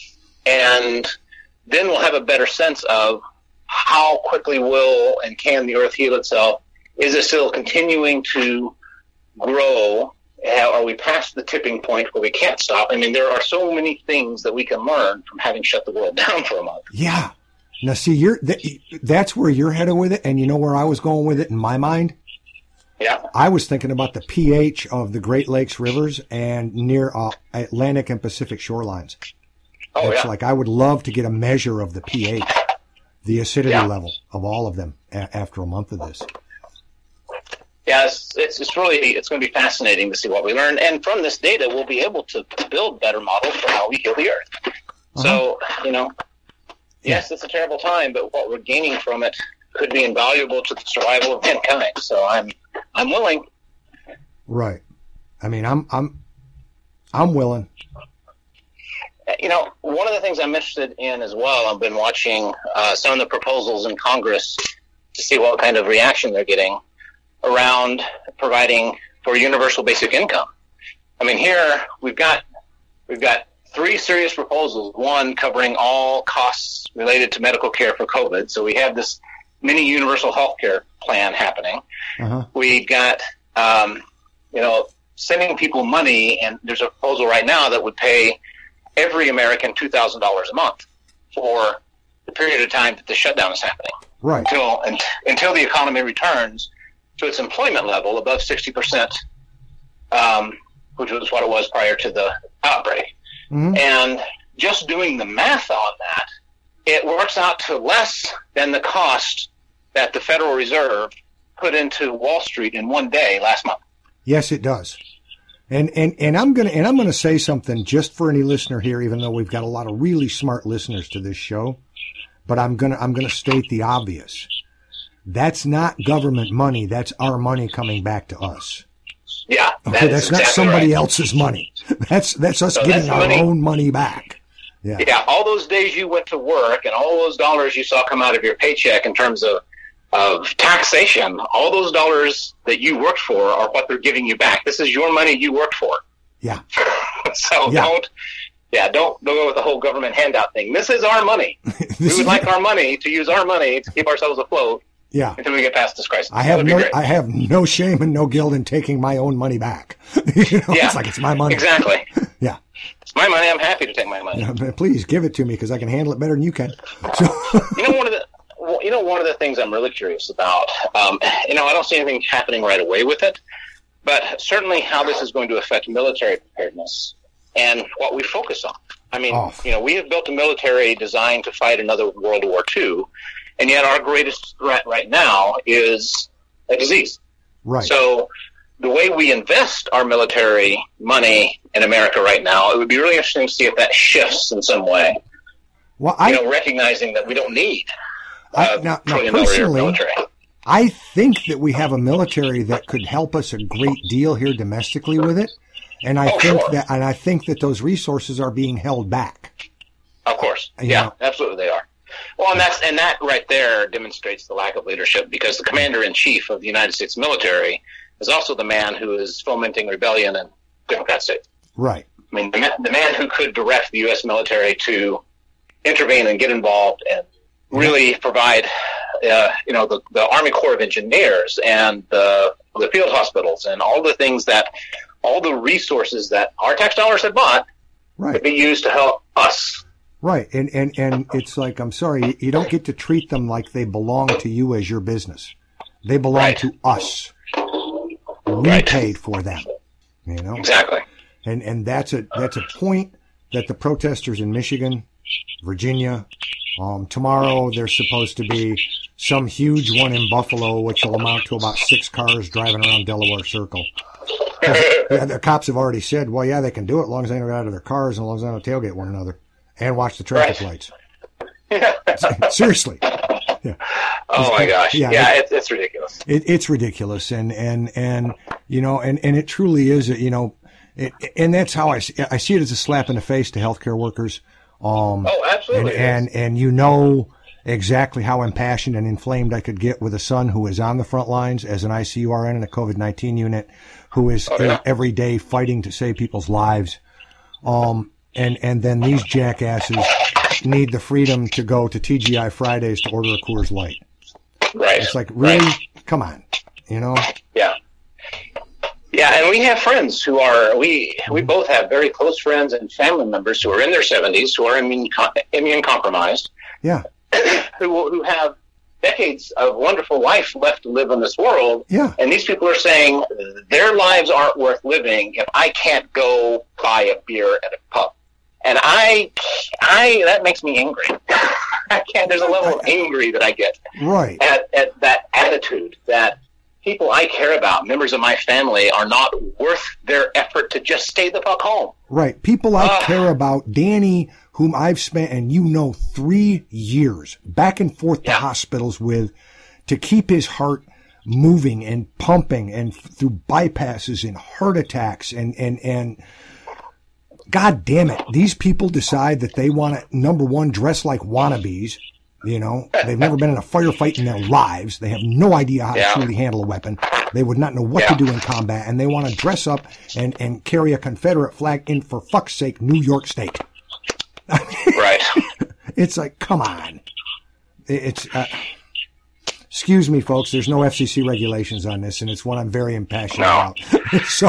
And then we'll have a better sense of how quickly will and can the Earth heal itself. Is it still continuing to grow? Are we past the tipping point where we can't stop? I mean, there are so many things that we can learn from having shut the world down for a month. Yeah. Now, see, you're that, that's where you're headed with it, and you know where I was going with it in my mind? Yeah. I was thinking about the pH of the Great Lakes rivers and near uh, Atlantic and Pacific shorelines. Oh, It's yeah. like I would love to get a measure of the pH, the acidity Yeah. level of all of them a- after a month of this. Yeah, it's, it's it's really it's going to be fascinating to see what we learn, and from this data, we'll be able to build better models for how we heal the Earth. Uh-huh. So, you know, yes, it's a terrible time, but what we're gaining from it could be invaluable to the survival of mankind. So, I'm I'm willing. Right. I mean, I'm I'm I'm willing. You know, one of the things I'm interested in as well, I've been watching uh, some of the proposals in Congress to see what kind of reaction they're getting around providing for universal basic income. I mean, here we've got we've got three serious proposals. One covering all costs related to medical care for COVID. So we have this mini universal health care plan happening. Uh-huh. We got um, you know sending people money, and there's a proposal right now that would pay every American two thousand dollars a month for the period of time that the shutdown is happening. Right. Until until the economy returns to its employment level above sixty percent, um, which was what it was prior to the outbreak. Mm-hmm. And just doing the math on that, it works out to less than the cost that the Federal Reserve put into Wall Street in one day last month. Yes, it does. And and and I'm gonna and I'm gonna say something just for any listener here, even though we've got a lot of really smart listeners to this show. But I'm gonna I'm gonna state the obvious. That's not government money. That's our money coming back to us. Yeah, that Okay, is that's not exactly somebody right. else's money. That's that's us So getting that's our money- own money back. Yeah. Yeah, all those days you went to work and all those dollars you saw come out of your paycheck in terms of of taxation, all those dollars that you worked for are what they're giving you back. This is your money you worked for. Yeah. So Yeah. don't, yeah, don't, don't go with the whole government handout thing. This is our money. This We is- would like our money to use our money to keep ourselves afloat Yeah. until we get past this crisis. I That have would be no great. I have no shame and no guilt in taking my own money back. You know, Yeah, it's like it's my money. Exactly. Yeah. It's my money. I'm happy to take my money. Yeah, but please give it to me because I can handle it better than you can. So, You know, one of the, well, you know, one of the things I'm really curious about, um, you know, I don't see anything happening right away with it, but certainly how this is going to affect military preparedness and what we focus on. I mean, Oh. you know, we have built a military designed to fight another World War Two, and yet our greatest threat right now is a disease. Right. So the way we invest our military money in America right now, it would be really interesting to see if that shifts in some way. Well, I, You know, recognizing that we don't need I uh, now, now trillion dollar personally, military. I think that we have a military that could help us a great deal here domestically with it, and I Oh, think sure. that, and I think that those resources are being held back. Of course. You Yeah, know. absolutely they are. Well, and that's and that right there demonstrates the lack of leadership, because the commander-in-chief of the United States military is also the man who is fomenting rebellion in Democrat states. Right. I mean, the, ma- the man who could direct the U S military to intervene and get involved and really provide, uh, you know, the, the Army Corps of Engineers and the, the field hospitals and all the things that, all the resources that our tax dollars have bought Right. could be used to help us. Right. And, and, and it's like, I'm sorry, you, you don't get to treat them like they belong to you as your business. They belong Right. to us. We Right. paid for them. You know? Exactly. And and that's a that's a point that the protesters in Michigan, Virginia, um, tomorrow there's supposed to be some huge one in Buffalo, which will amount to about six cars driving around Delaware Circle. Yeah, the cops have already said, well, yeah, they can do it as long as they don't get out of their cars and as long as they don't tailgate one another and watch the traffic Right. lights. Seriously. Yeah. Oh my gosh. Yeah, Yeah, it- it's, it's ridiculous. It, it's ridiculous, and and and you know, and and it truly is. You know, it, and that's how I see, I see it as a slap in the face to healthcare workers. Um, Oh, absolutely. and and and you know exactly how impassioned and inflamed I could get with a son who is on the front lines as an I C U R N in a COVID nineteen unit, who is Oh, yeah. every day fighting to save people's lives. Um, and and then these jackasses need the freedom to go to T G I Fridays to order a Coors Light. Right. It's like, really? Right. Come on, you know? Yeah. Yeah, and we have friends who are, we we both have very close friends and family members who are in their seventies, who are immune, immune compromised, Yeah, who who have decades of wonderful life left to live in this world. yeah, And these people are saying their lives aren't worth living if I can't go buy a beer at a pub. And I, I that makes me angry. I can't. There's a level of angry that I get right. at, at that attitude that people I care about, members of my family, are not worth their effort to just stay the fuck home. Right. People I Uh, care about, Danny, whom I've spent, and you know, three years back and forth to Yeah. hospitals with to keep his heart moving and pumping and f- through bypasses and heart attacks and, and, and God damn it. These people decide that they want to, number one, dress like wannabes. You know, they've never been in a firefight in their lives. They have no idea how Yeah. to truly handle a weapon. They would not know what Yeah. to do in combat, and they want to dress up and, and carry a Confederate flag in, for fuck's sake, New York State. Right. It's like, come on. It- It's, uh, excuse me, folks, there's no F C C regulations on this, and it's one I'm very impassioned No. about. So,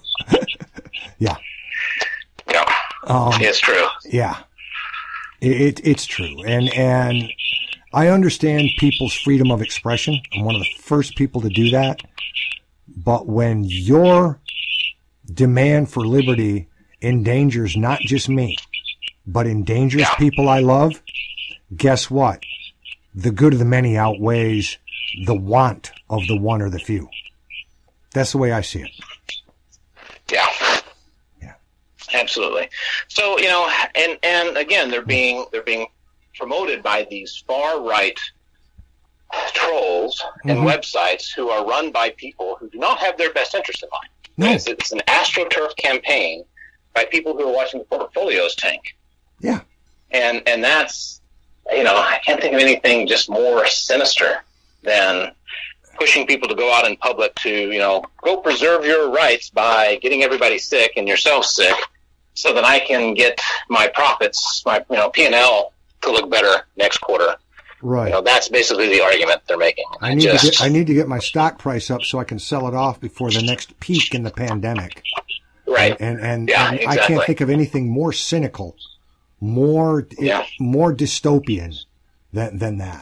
yeah, No. um, It's true. yeah, it, it, it's true. And, and I understand people's freedom of expression. I'm one of the first people to do that. But when your demand for liberty endangers not just me, but endangers Yeah. people I love, guess what? The good of the many outweighs the want of the one or the few. That's the way I see it. Yeah. Yeah. Absolutely. So, you know, and, and again, they're being, they're being promoted by these far right trolls and Mhm. websites who are run by people who do not have their best interest in mind. No. It's, it's an AstroTurf campaign by people who are watching the portfolios tank. Yeah. And, and that's, you know, I can't think of anything just more sinister than pushing people to go out in public to, you know, go preserve your rights by getting everybody sick and yourself sick so that I can get my profits, my, you know, P and L to look better next quarter. Right. You know, that's basically the argument they're making. I need just, to get I need to get my stock price up so I can sell it off before the next peak in the pandemic. right. And and, Yeah, and I exactly. can't think of anything more cynical, more Yeah. more dystopian than than that.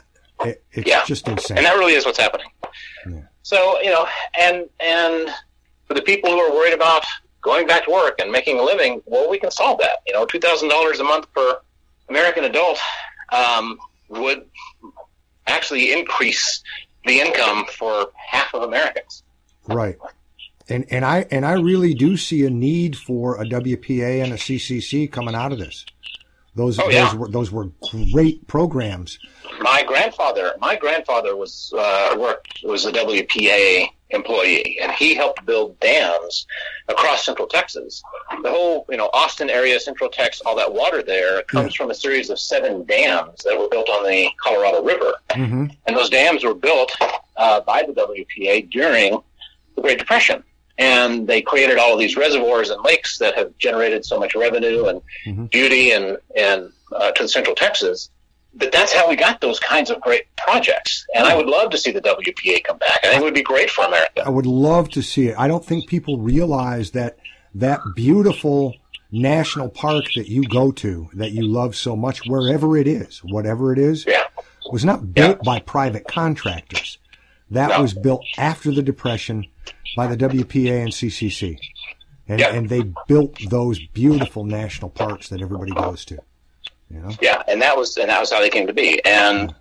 It, it's yeah. just insane. And that really is what's happening. Yeah. So, you know, and and for the people who are worried about going back to work and making a living, well, we can solve that. You know, two thousand dollars a month per American adult um, would actually increase the income for half of Americans. Right. And and I and I really do see a need for a W P A and a C C C coming out of this. Those oh, those yeah. were those were great programs. My grandfather, my grandfather was uh, worked was a W P A employee, and he helped build dams across Central Texas. The whole, you know, Austin area, Central Texas, all that water there comes yeah. from a series of seven dams that were built on the Colorado River, Mm-hmm. and those dams were built uh, by the W P A during the Great Depression. And they created all of these reservoirs and lakes that have generated so much revenue and Mm-hmm. beauty and, and uh, to Central Texas. But that's how we got those kinds of great projects. And I would love to see the W P A come back. I think it would be great for America. I would love to see it. I don't think people realize that that beautiful national park that you go to, that you love so much, wherever it is, whatever it is, Yeah. was not built Yeah. by private contractors. That No. was built after the Depression by the W P A and C C C. And, Yeah. and they built those beautiful national parks that everybody goes to. You know? Yeah, and that was and that was how they came to be. And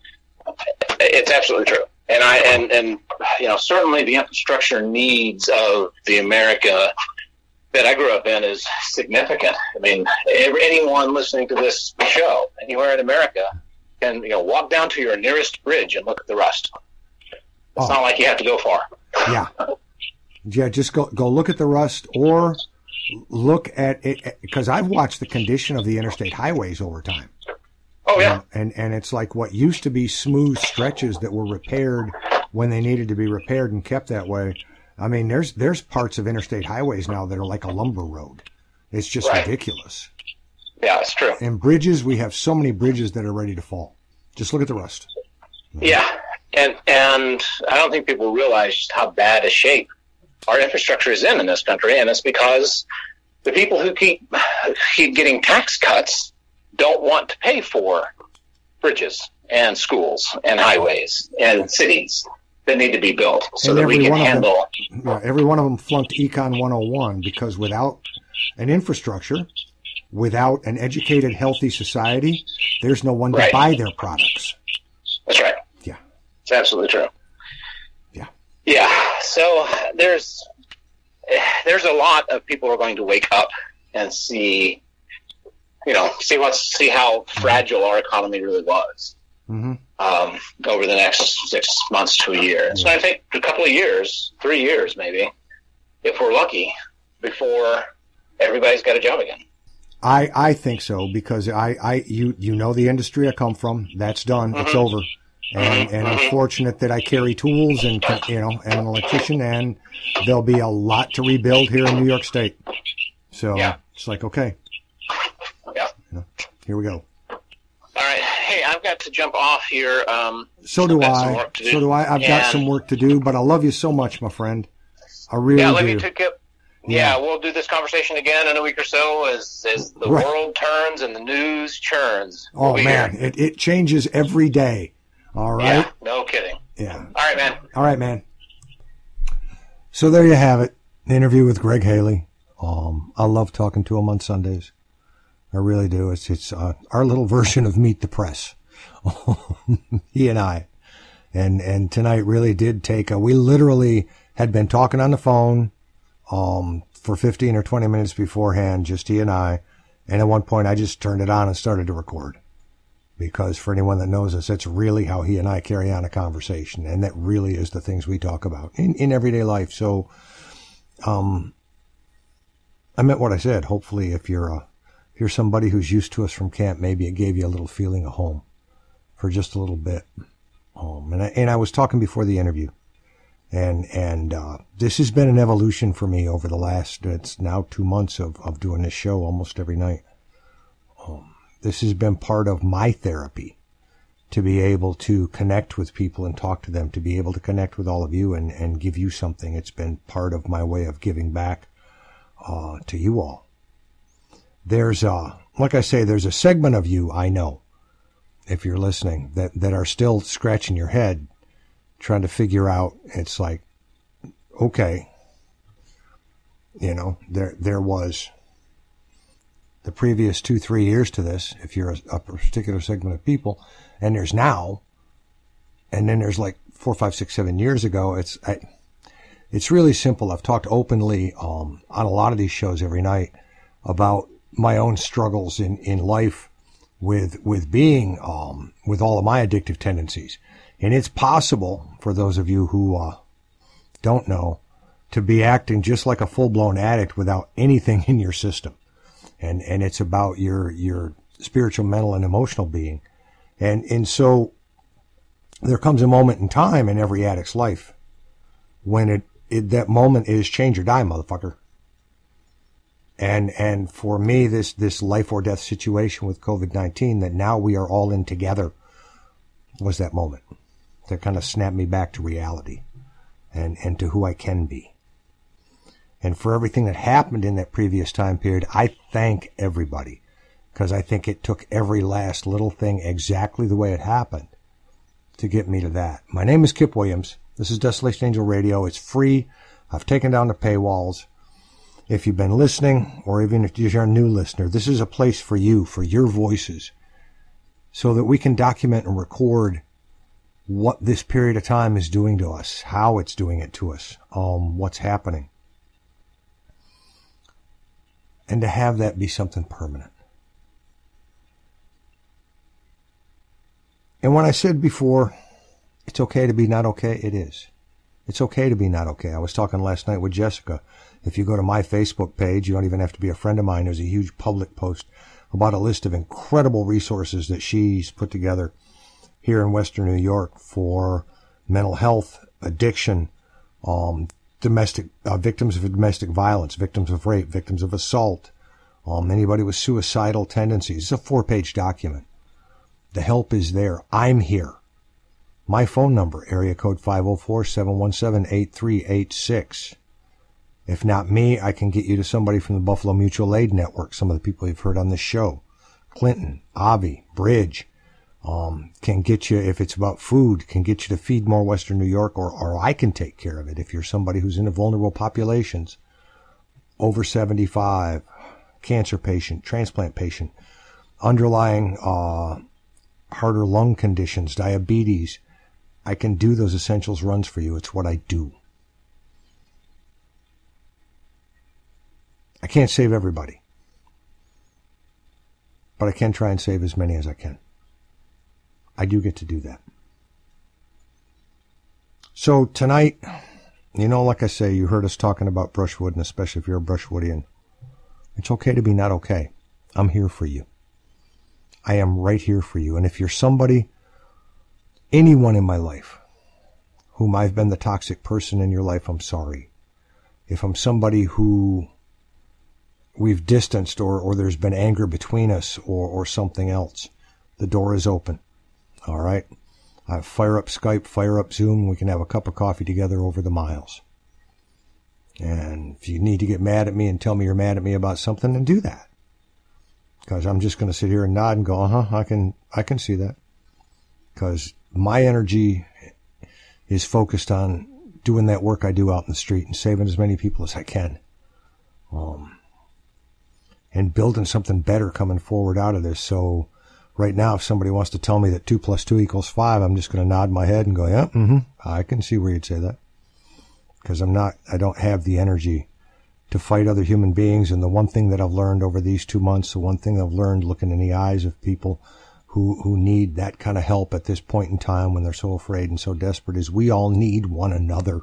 it's absolutely true. And I and, and you know, certainly the infrastructure needs of the America that I grew up in is significant. I mean, anyone listening to this show anywhere in America can, you know, walk down to your nearest bridge and look at the rust. It's Oh. not like you have to go far. Yeah. Yeah, just go go look at the rust or look at it, because I've watched the condition of the interstate highways over time. Oh, yeah. And and it's like what used to be smooth stretches that were repaired when they needed to be repaired and kept that way. I mean, there's there's parts of interstate highways now that are like a lumber road. It's just Right. ridiculous. Yeah, it's true. And bridges, we have so many bridges that are ready to fall. Just look at the rust. Yeah, and and I don't think people realize just how bad a shape our infrastructure is in in this country, and it's because the people who keep keep getting tax cuts don't want to pay for bridges and schools and highways and cities that need to be built so And that we every can one of them- handle. Yeah, every one of them flunked Econ one oh one because without an infrastructure, without an educated, healthy society, there's no one to Right. buy their products. That's right. Yeah. It's absolutely true. Yeah. Yeah. So there's there's a lot of people who are going to wake up and see, you know, see what's see how fragile our economy really was Mm-hmm. um, over the next six months to a year. And so I think a couple of years, three years maybe, if we're lucky, before everybody's got a job again. I, I think so because I, I you you know the industry I come from. That's done. It's over. And and I'm fortunate that I carry tools and can- you know and an electrician, and there'll be a lot to rebuild here in New York State. So Yeah. it's like okay, Yeah. here we go. All right. Hey, I've got to jump off here. Um, So do I've got some I. work to do. So do I. I've got And- some work to do, but I love you so much, my friend. I really Yeah, let do. me take it. Yeah, we'll do this conversation again in a week or so as as the Right. world turns and the news churns. Oh We'll be man, here. it, it changes every day. All right. Yeah, no kidding. Yeah. All right, man. All right, man. So there you have it. The interview with Greg Haley. Um, I love talking to him on Sundays. I really do. It's it's uh, our little version of Meet the Press. He and I, and and tonight really did take a. We literally had been talking on the phone, um, for fifteen or twenty minutes beforehand, just he and I. And at one point, I just turned it on and started to record. Because for anyone that knows us, that's really how he and I carry on a conversation. And that really is the things we talk about in, in everyday life. So, um, I meant what I said. Hopefully, if you're a, if you're somebody who's used to us from camp, maybe it gave you a little feeling of home for just a little bit. Um, and I, and I was talking before the interview, and, and, uh, this has been an evolution for me over the last, it's now two months of, of doing this show almost every night. Um, This has been part of my therapy to be able to connect with people and talk to them, to be able to connect with all of you and, and give you something. It's been part of my way of giving back uh, to you all. There's, uh, like I say, there's a segment of you I know if you're listening, that, that are still scratching your head, trying to figure out, it's like, okay, you know, there, there was the previous two, three years to this, if you're a, a particular segment of people, and there's now, and then there's like four, five, six, seven years ago. It's, I, it's really simple. I've talked openly, um, on a lot of these shows every night about my own struggles in, in life with, with being, um, with all of my addictive tendencies. And it's possible for those of you who, uh, don't know, to be acting just like a full-blown addict without anything in your system. And, and it's about your, your spiritual, mental, and emotional being. And, and so there comes a moment in time in every addict's life when it, it that moment is change or die, motherfucker. And, and for me, this, this life or death situation with COVID nineteen that now we are all in together was that moment that kind of snapped me back to reality and, and to who I can be. And for everything that happened in that previous time period, I thank everybody, because I think it took every last little thing exactly the way it happened to get me to that. My name is Kip Williams. This is Desolation Angel Radio. It's free. I've taken down the paywalls. If you've been listening, or even if you're a new listener, this is a place for you, for your voices, so that we can document and record what this period of time is doing to us, how it's doing it to us, um, what's happening. And to have that be something permanent. And when I said before, it's okay to be not okay, it is. It's okay to be not okay. I was talking last night with Jessica. If you go to my Facebook page, you don't even have to be a friend of mine. There's a huge public post about a list of incredible resources that she's put together here in Western New York for mental health, addiction, um, domestic, uh, victims of domestic violence, victims of rape, victims of assault, um, anybody with suicidal tendencies. It's a four-page document. The help is there. I'm here. My phone number, area code five oh four, seven one seven, eight three eight six. If not me, I can get you to somebody from the Buffalo Mutual Aid Network, some of the people you've heard on this show. Clinton, Avi, Bridge, um, can get you, if it's about food, can get you to Feed More Western New York, or, or I can take care of it if you're somebody who's in the vulnerable populations, over seventy-five, cancer patient, transplant patient, underlying uh, heart or lung conditions, diabetes. I can do those essentials runs for you. It's what I do. I can't save everybody, but I can try and save as many as I can. I do get to do that. So tonight, you know, like I say, you heard us talking about Brushwood, and especially if you're a Brushwoodian, it's okay to be not okay. I'm here for you. I am right here for you. And if you're somebody, anyone in my life, whom I've been the toxic person in your life, I'm sorry. If I'm somebody who we've distanced, or, or there's been anger between us, or, or something else, the door is open. All right? Uh, fire up Skype, fire up Zoom. We can have a cup of coffee together over the miles. And if you need to get mad at me and tell me you're mad at me about something, then do that. Because I'm just going to sit here and nod and go, uh-huh, I can, I can see that. Because my energy is focused on doing that work I do out in the street and saving as many people as I can. Um, and building something better coming forward out of this. So right now, if somebody wants to tell me that two plus two equals five, I'm just going to nod my head and go, yeah, mm-hmm, I can see where you'd say that. Because I'm not, I don't have the energy to fight other human beings. And the one thing that I've learned over these two months, the one thing I've learned looking in the eyes of people who, who need that kind of help at this point in time when they're so afraid and so desperate, is we all need one another.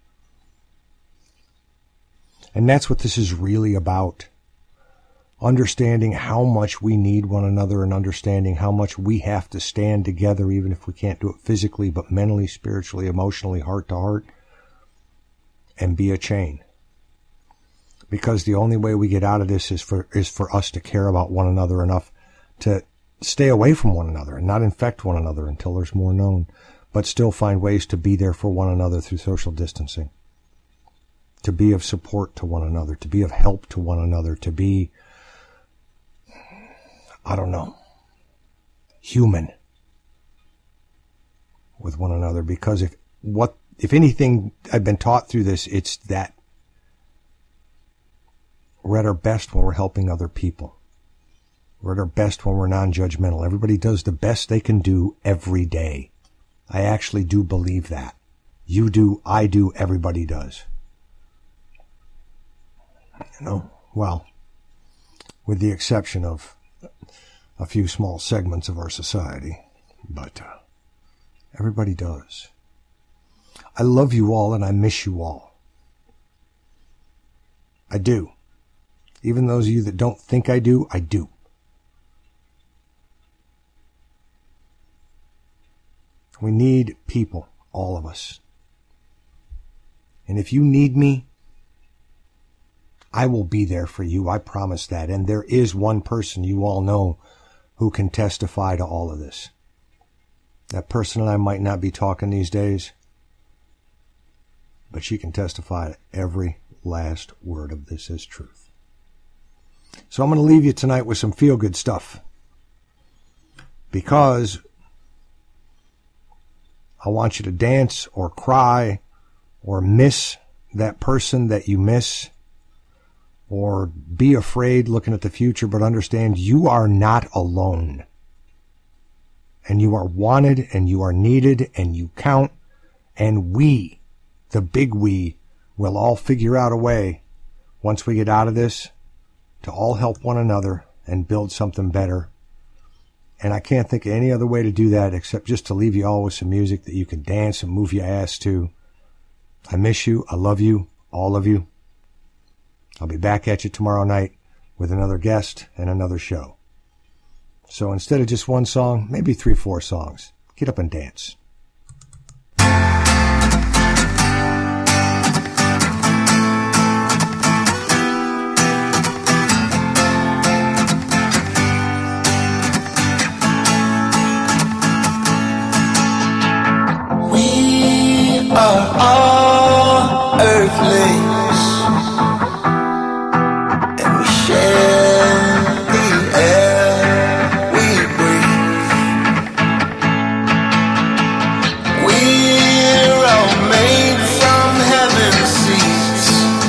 And that's what this is really about. Understanding how much we need one another, and understanding how much we have to stand together, even if we can't do it physically, but mentally, spiritually, emotionally, heart to heart, and be a chain. Because the only way we get out of this is for, is for us to care about one another enough to stay away from one another and not infect one another until there's more known, but still find ways to be there for one another through social distancing, to be of support to one another, to be of help to one another, to be, I don't know, human with one another, because if what if anything I've been taught through this, it's that we're at our best when we're helping other people. We're at our best when we're non-judgmental. Everybody does the best they can do every day. I actually do believe that. You do, I do, everybody does. You know, well, with the exception of a few small segments of our society, but uh, everybody does. I love you all and I miss you all. I do. Even those of you that don't think I do, I do. We need people, all of us. And if you need me, I will be there for you. I promise that. And there is one person you all know who can testify to all of this. That person and I might not be talking these days, but she can testify to every last word of this as truth. So I'm going to leave you tonight with some feel-good stuff, because I want you to dance or cry or miss that person that you miss, or be afraid looking at the future, but understand you are not alone. And you are wanted, and you are needed, and you count. And we, the big we, will all figure out a way, once we get out of this, to all help one another and build something better. And I can't think of any other way to do that except just to leave you all with some music that you can dance and move your ass to. I miss you. I love you. All of you. I'll be back at you tomorrow night with another guest and another show. So instead of just one song, maybe three, four songs. Get up and dance. We are all earthlings, and we share the air we breathe. We're all made from heaven's seeds,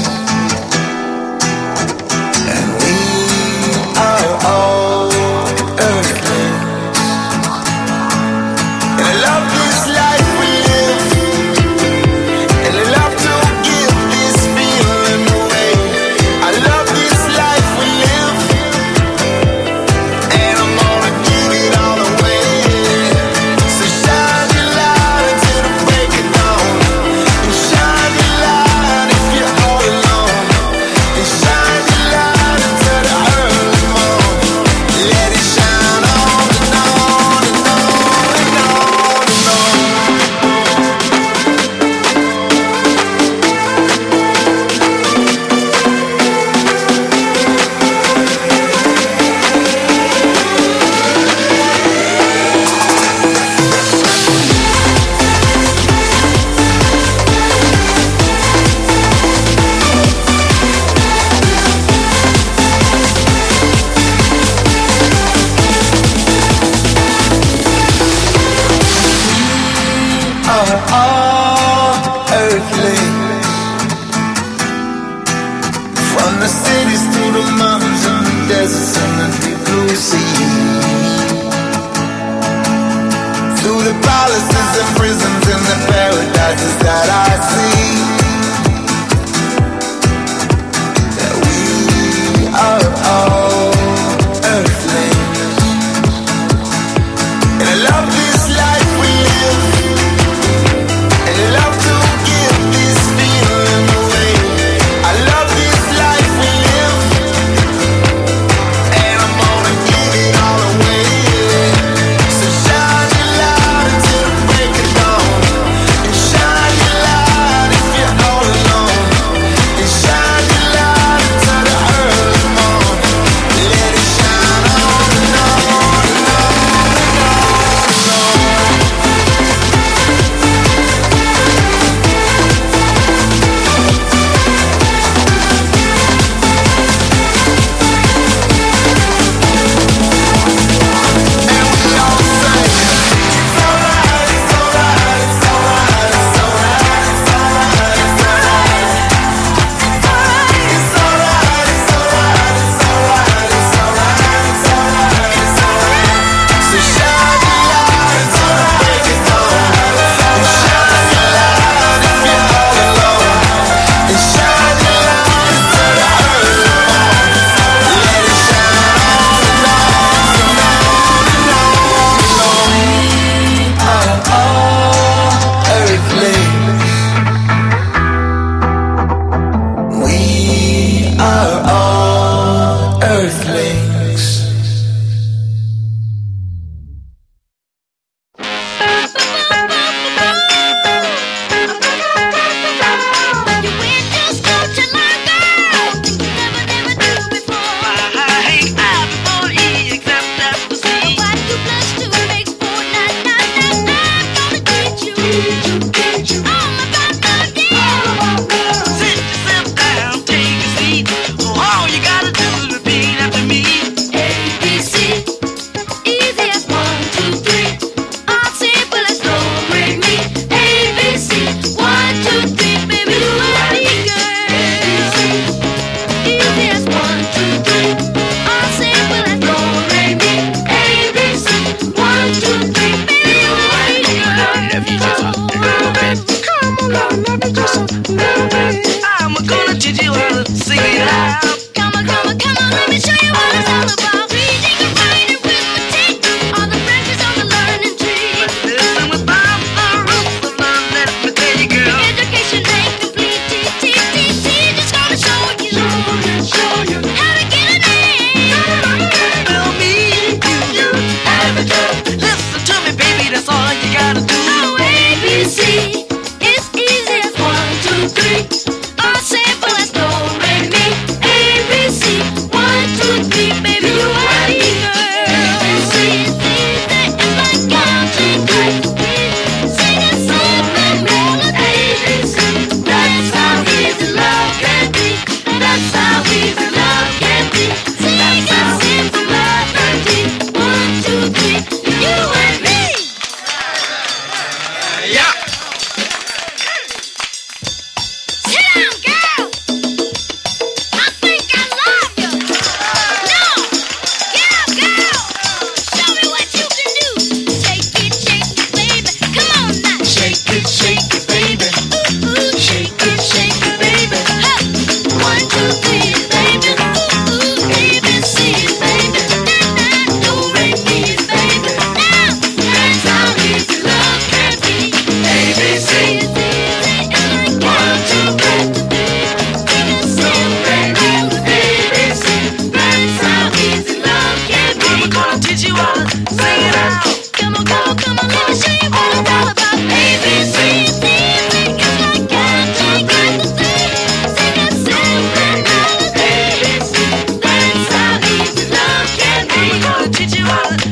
and we are all earthlings. And I love this life we live, and I love to give this feeling away. I love this life we live, and I'm gonna give it all away. So shine your light until the break of dawn, and shine your light if you're all alone, and shine your light until the early morn. Let it shine on and on and on and on and on. Are all earthlings, from the cities to the mountains and the deserts and the deep blue sea, through the palaces and prisons and the paradises that I see, that we are all earthlings. And I love this life we live, and I love to give this feeling away. I love this life we live, and I'm gonna give it all away. So shine your light until the break of dawn, and shine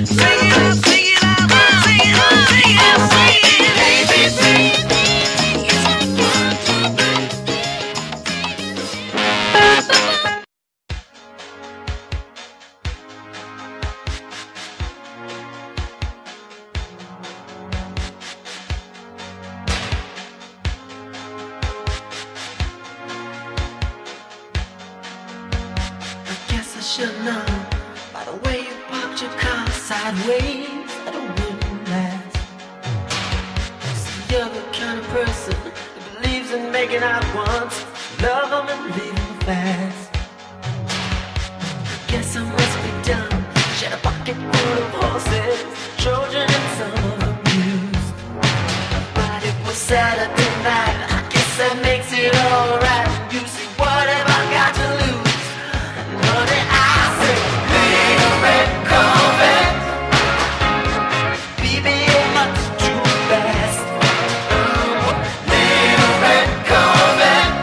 should know by the way you parked your car sideways that it wouldn't last. See, you're the kind of person who believes in making out once, love them and leave them fast. Guess I must be dumb. She had a pocket full of horses, Trojan and some of them used. But it was Saturday night, I guess that makes it alright. You see, what have I got to lose? Honey, I say, little red Corvette, baby, you're much too fast. Oh, little red Corvette,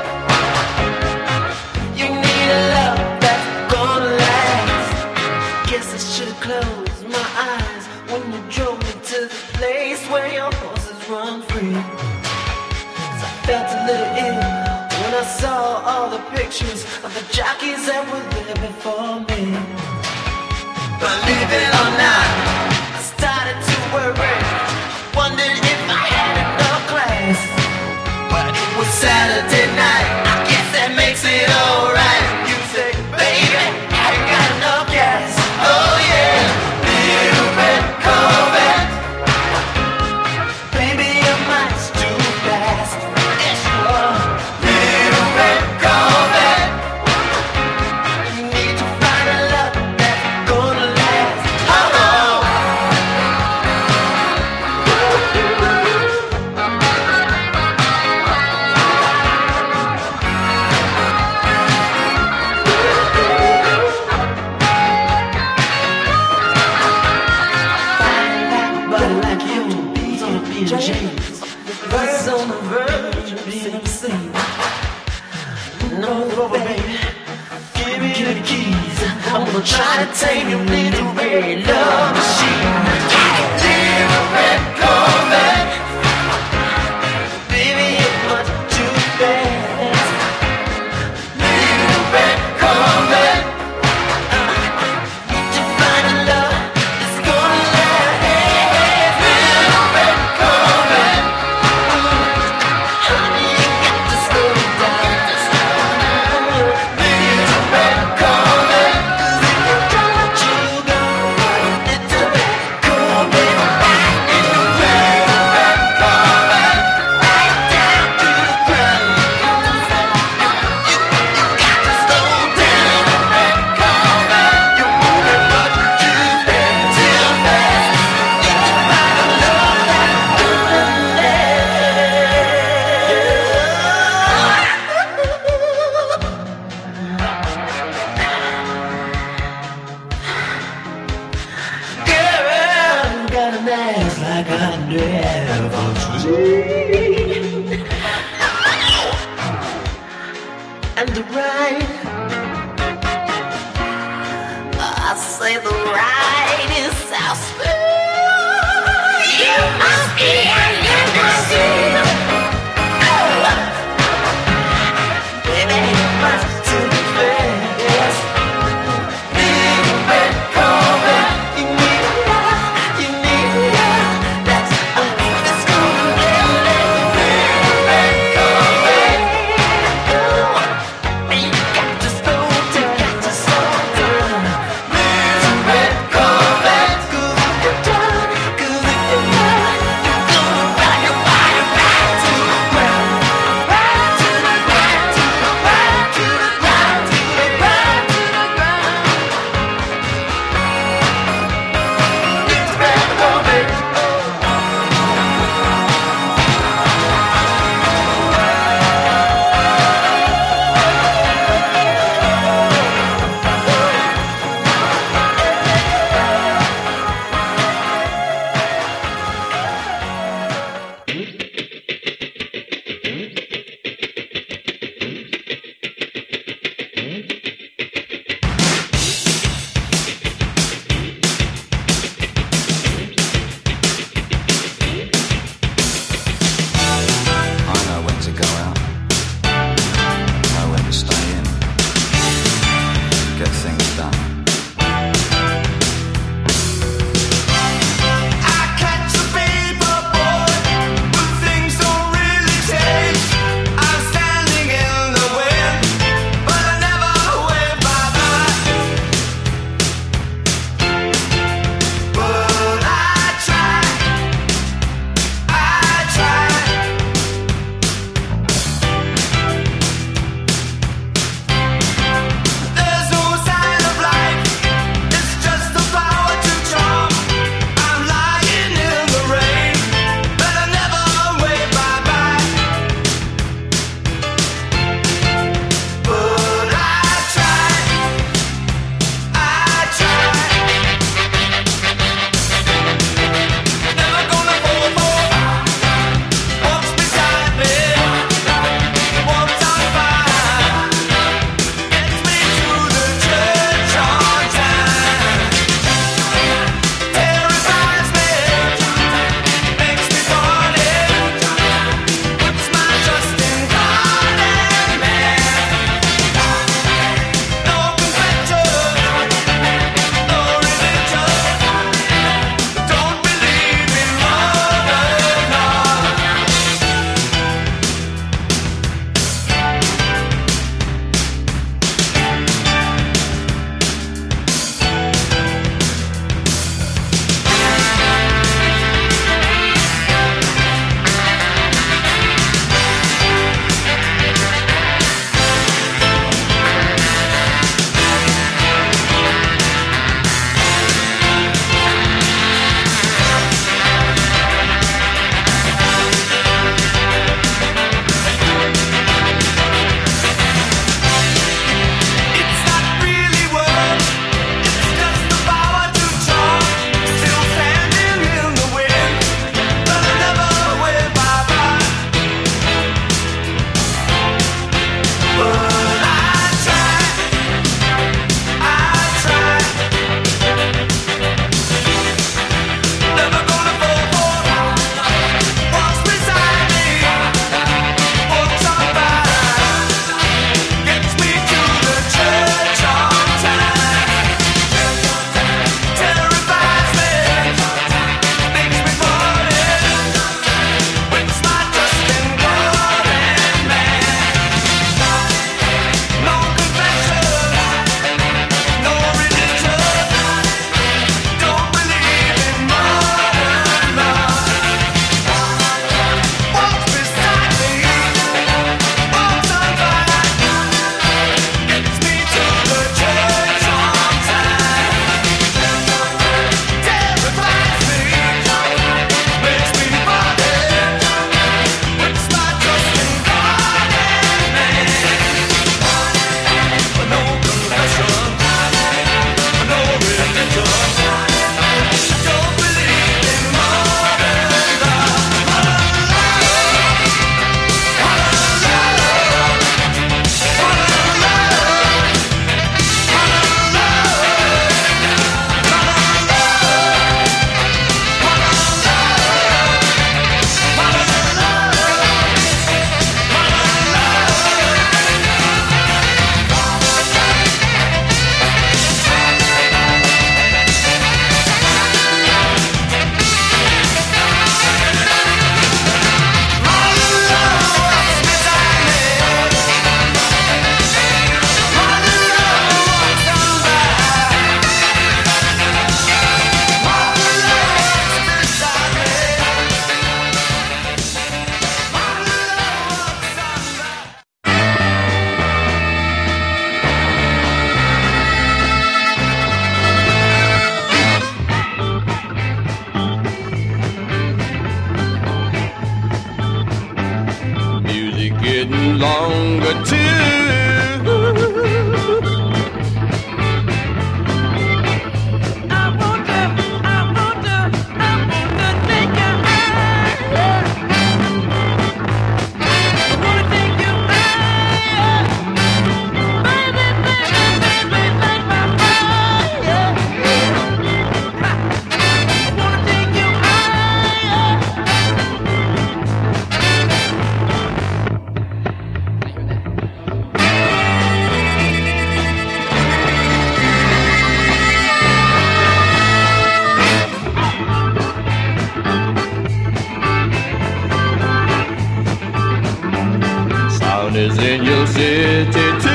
you need a love that's gonna last. Guess I should've closed my eyes when you drove me to the place where your horses run free. 'Cause I felt a little ill when I saw all the pictures of the jockeys that were there before me. Believe it or not, I started to worry. Wondered if I had enough class. But it was Saturday night, I guess that makes it alright. You say, baby, I ain't got enough gas. Oh yeah, little red Corvette, baby, you're much too fast. Yes, you are. Little red Corvette, you need to find a love that's gonna last. Oh, oh. But like you, bees on being James, birds on the verge of being obscene. No, baby, give me the keys. I'm gonna try to tame your little red love machine. Little red Corvette, baby, you're much too fast. Little red Corvette, need to find a love that's gonna last. Little red Corvette, honey, you got to slow down. Little red Corvette, 'cause if you don't let you go, little red Corvette, right in the red, red Corvette, right down to the ground. You, you got to slow down, red Corvette. You're moving much too fast, too fast. Need to find a love that's gonna Girl, you got an ass like I never seen. And the ride, I say the ride is so smooth. You must be a limousine. Oh, baby, you must too fast. Little red Corvette, you need a love, you need a love that's that's gonna last. Little red Corvette, oh, you got to slow down, got to slow down. Little red Corvette, 'cause if you're done, 'cause if you're done, you're gonna ride your body right. in your city too.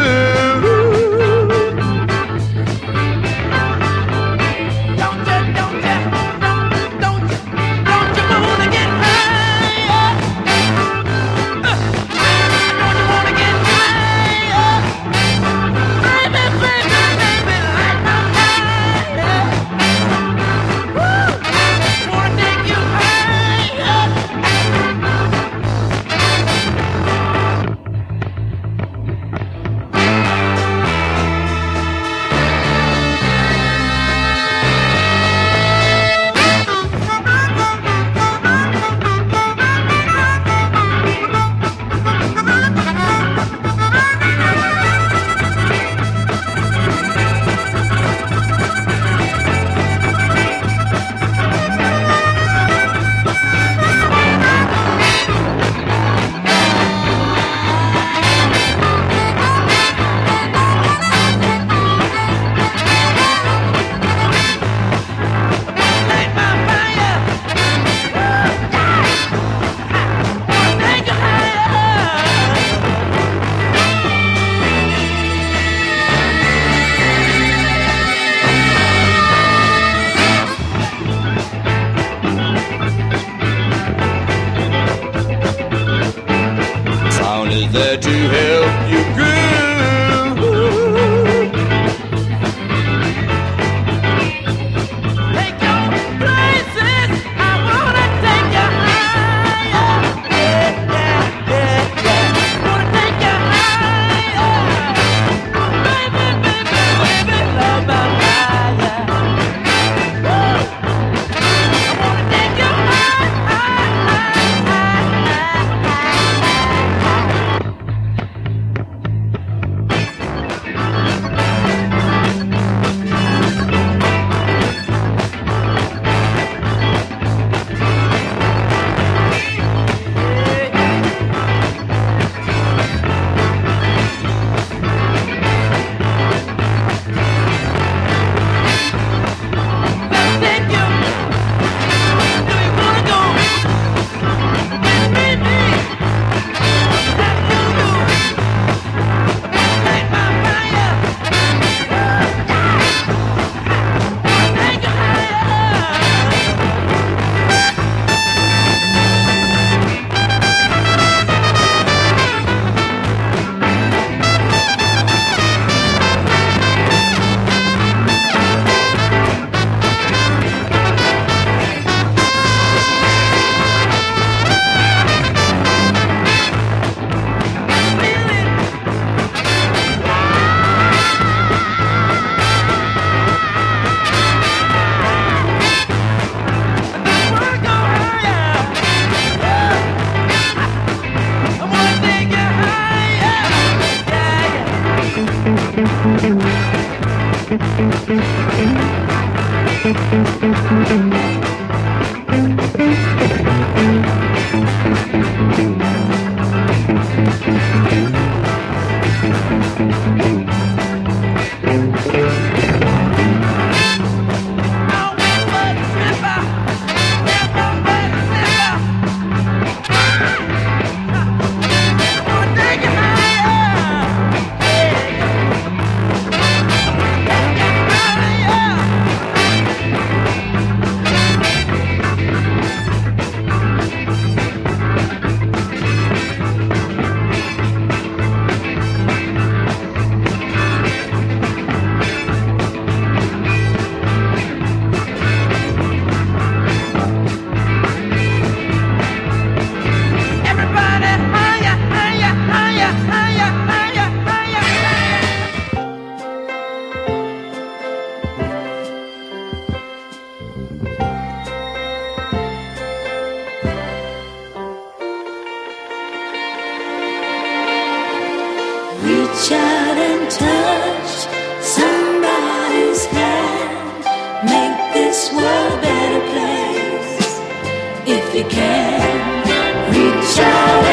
Don't you, don't you, don't, don't you, don't you wanna get higher? Uh, don't you wanna get higher? Baby, baby, baby, light my fire. Woo! Wanna take you higher? Light my fire. Wanna take you higher. Sound is there to help you groove. Take your places. I wanna take you higher. Yeah, yeah, yeah, yeah. Wanna take you higher. Baby, baby, baby, love my fire. Woo! I wanna take you higher. Let's take you. Do you wanna go? With me, me. That you do. Light my fire. Wanna take you higher. Feel it. Wanna go higher. I wanna take you higher. Yeah, yeah. Now we would tripper. Never would tripper. I wanna take you higher. Yeah, yeah. Take you higher. Everybody higher, higher, higher, higher, higher, higher, higher. Reach out and touch somebody's hand. Make this world a better place. If you can, reach out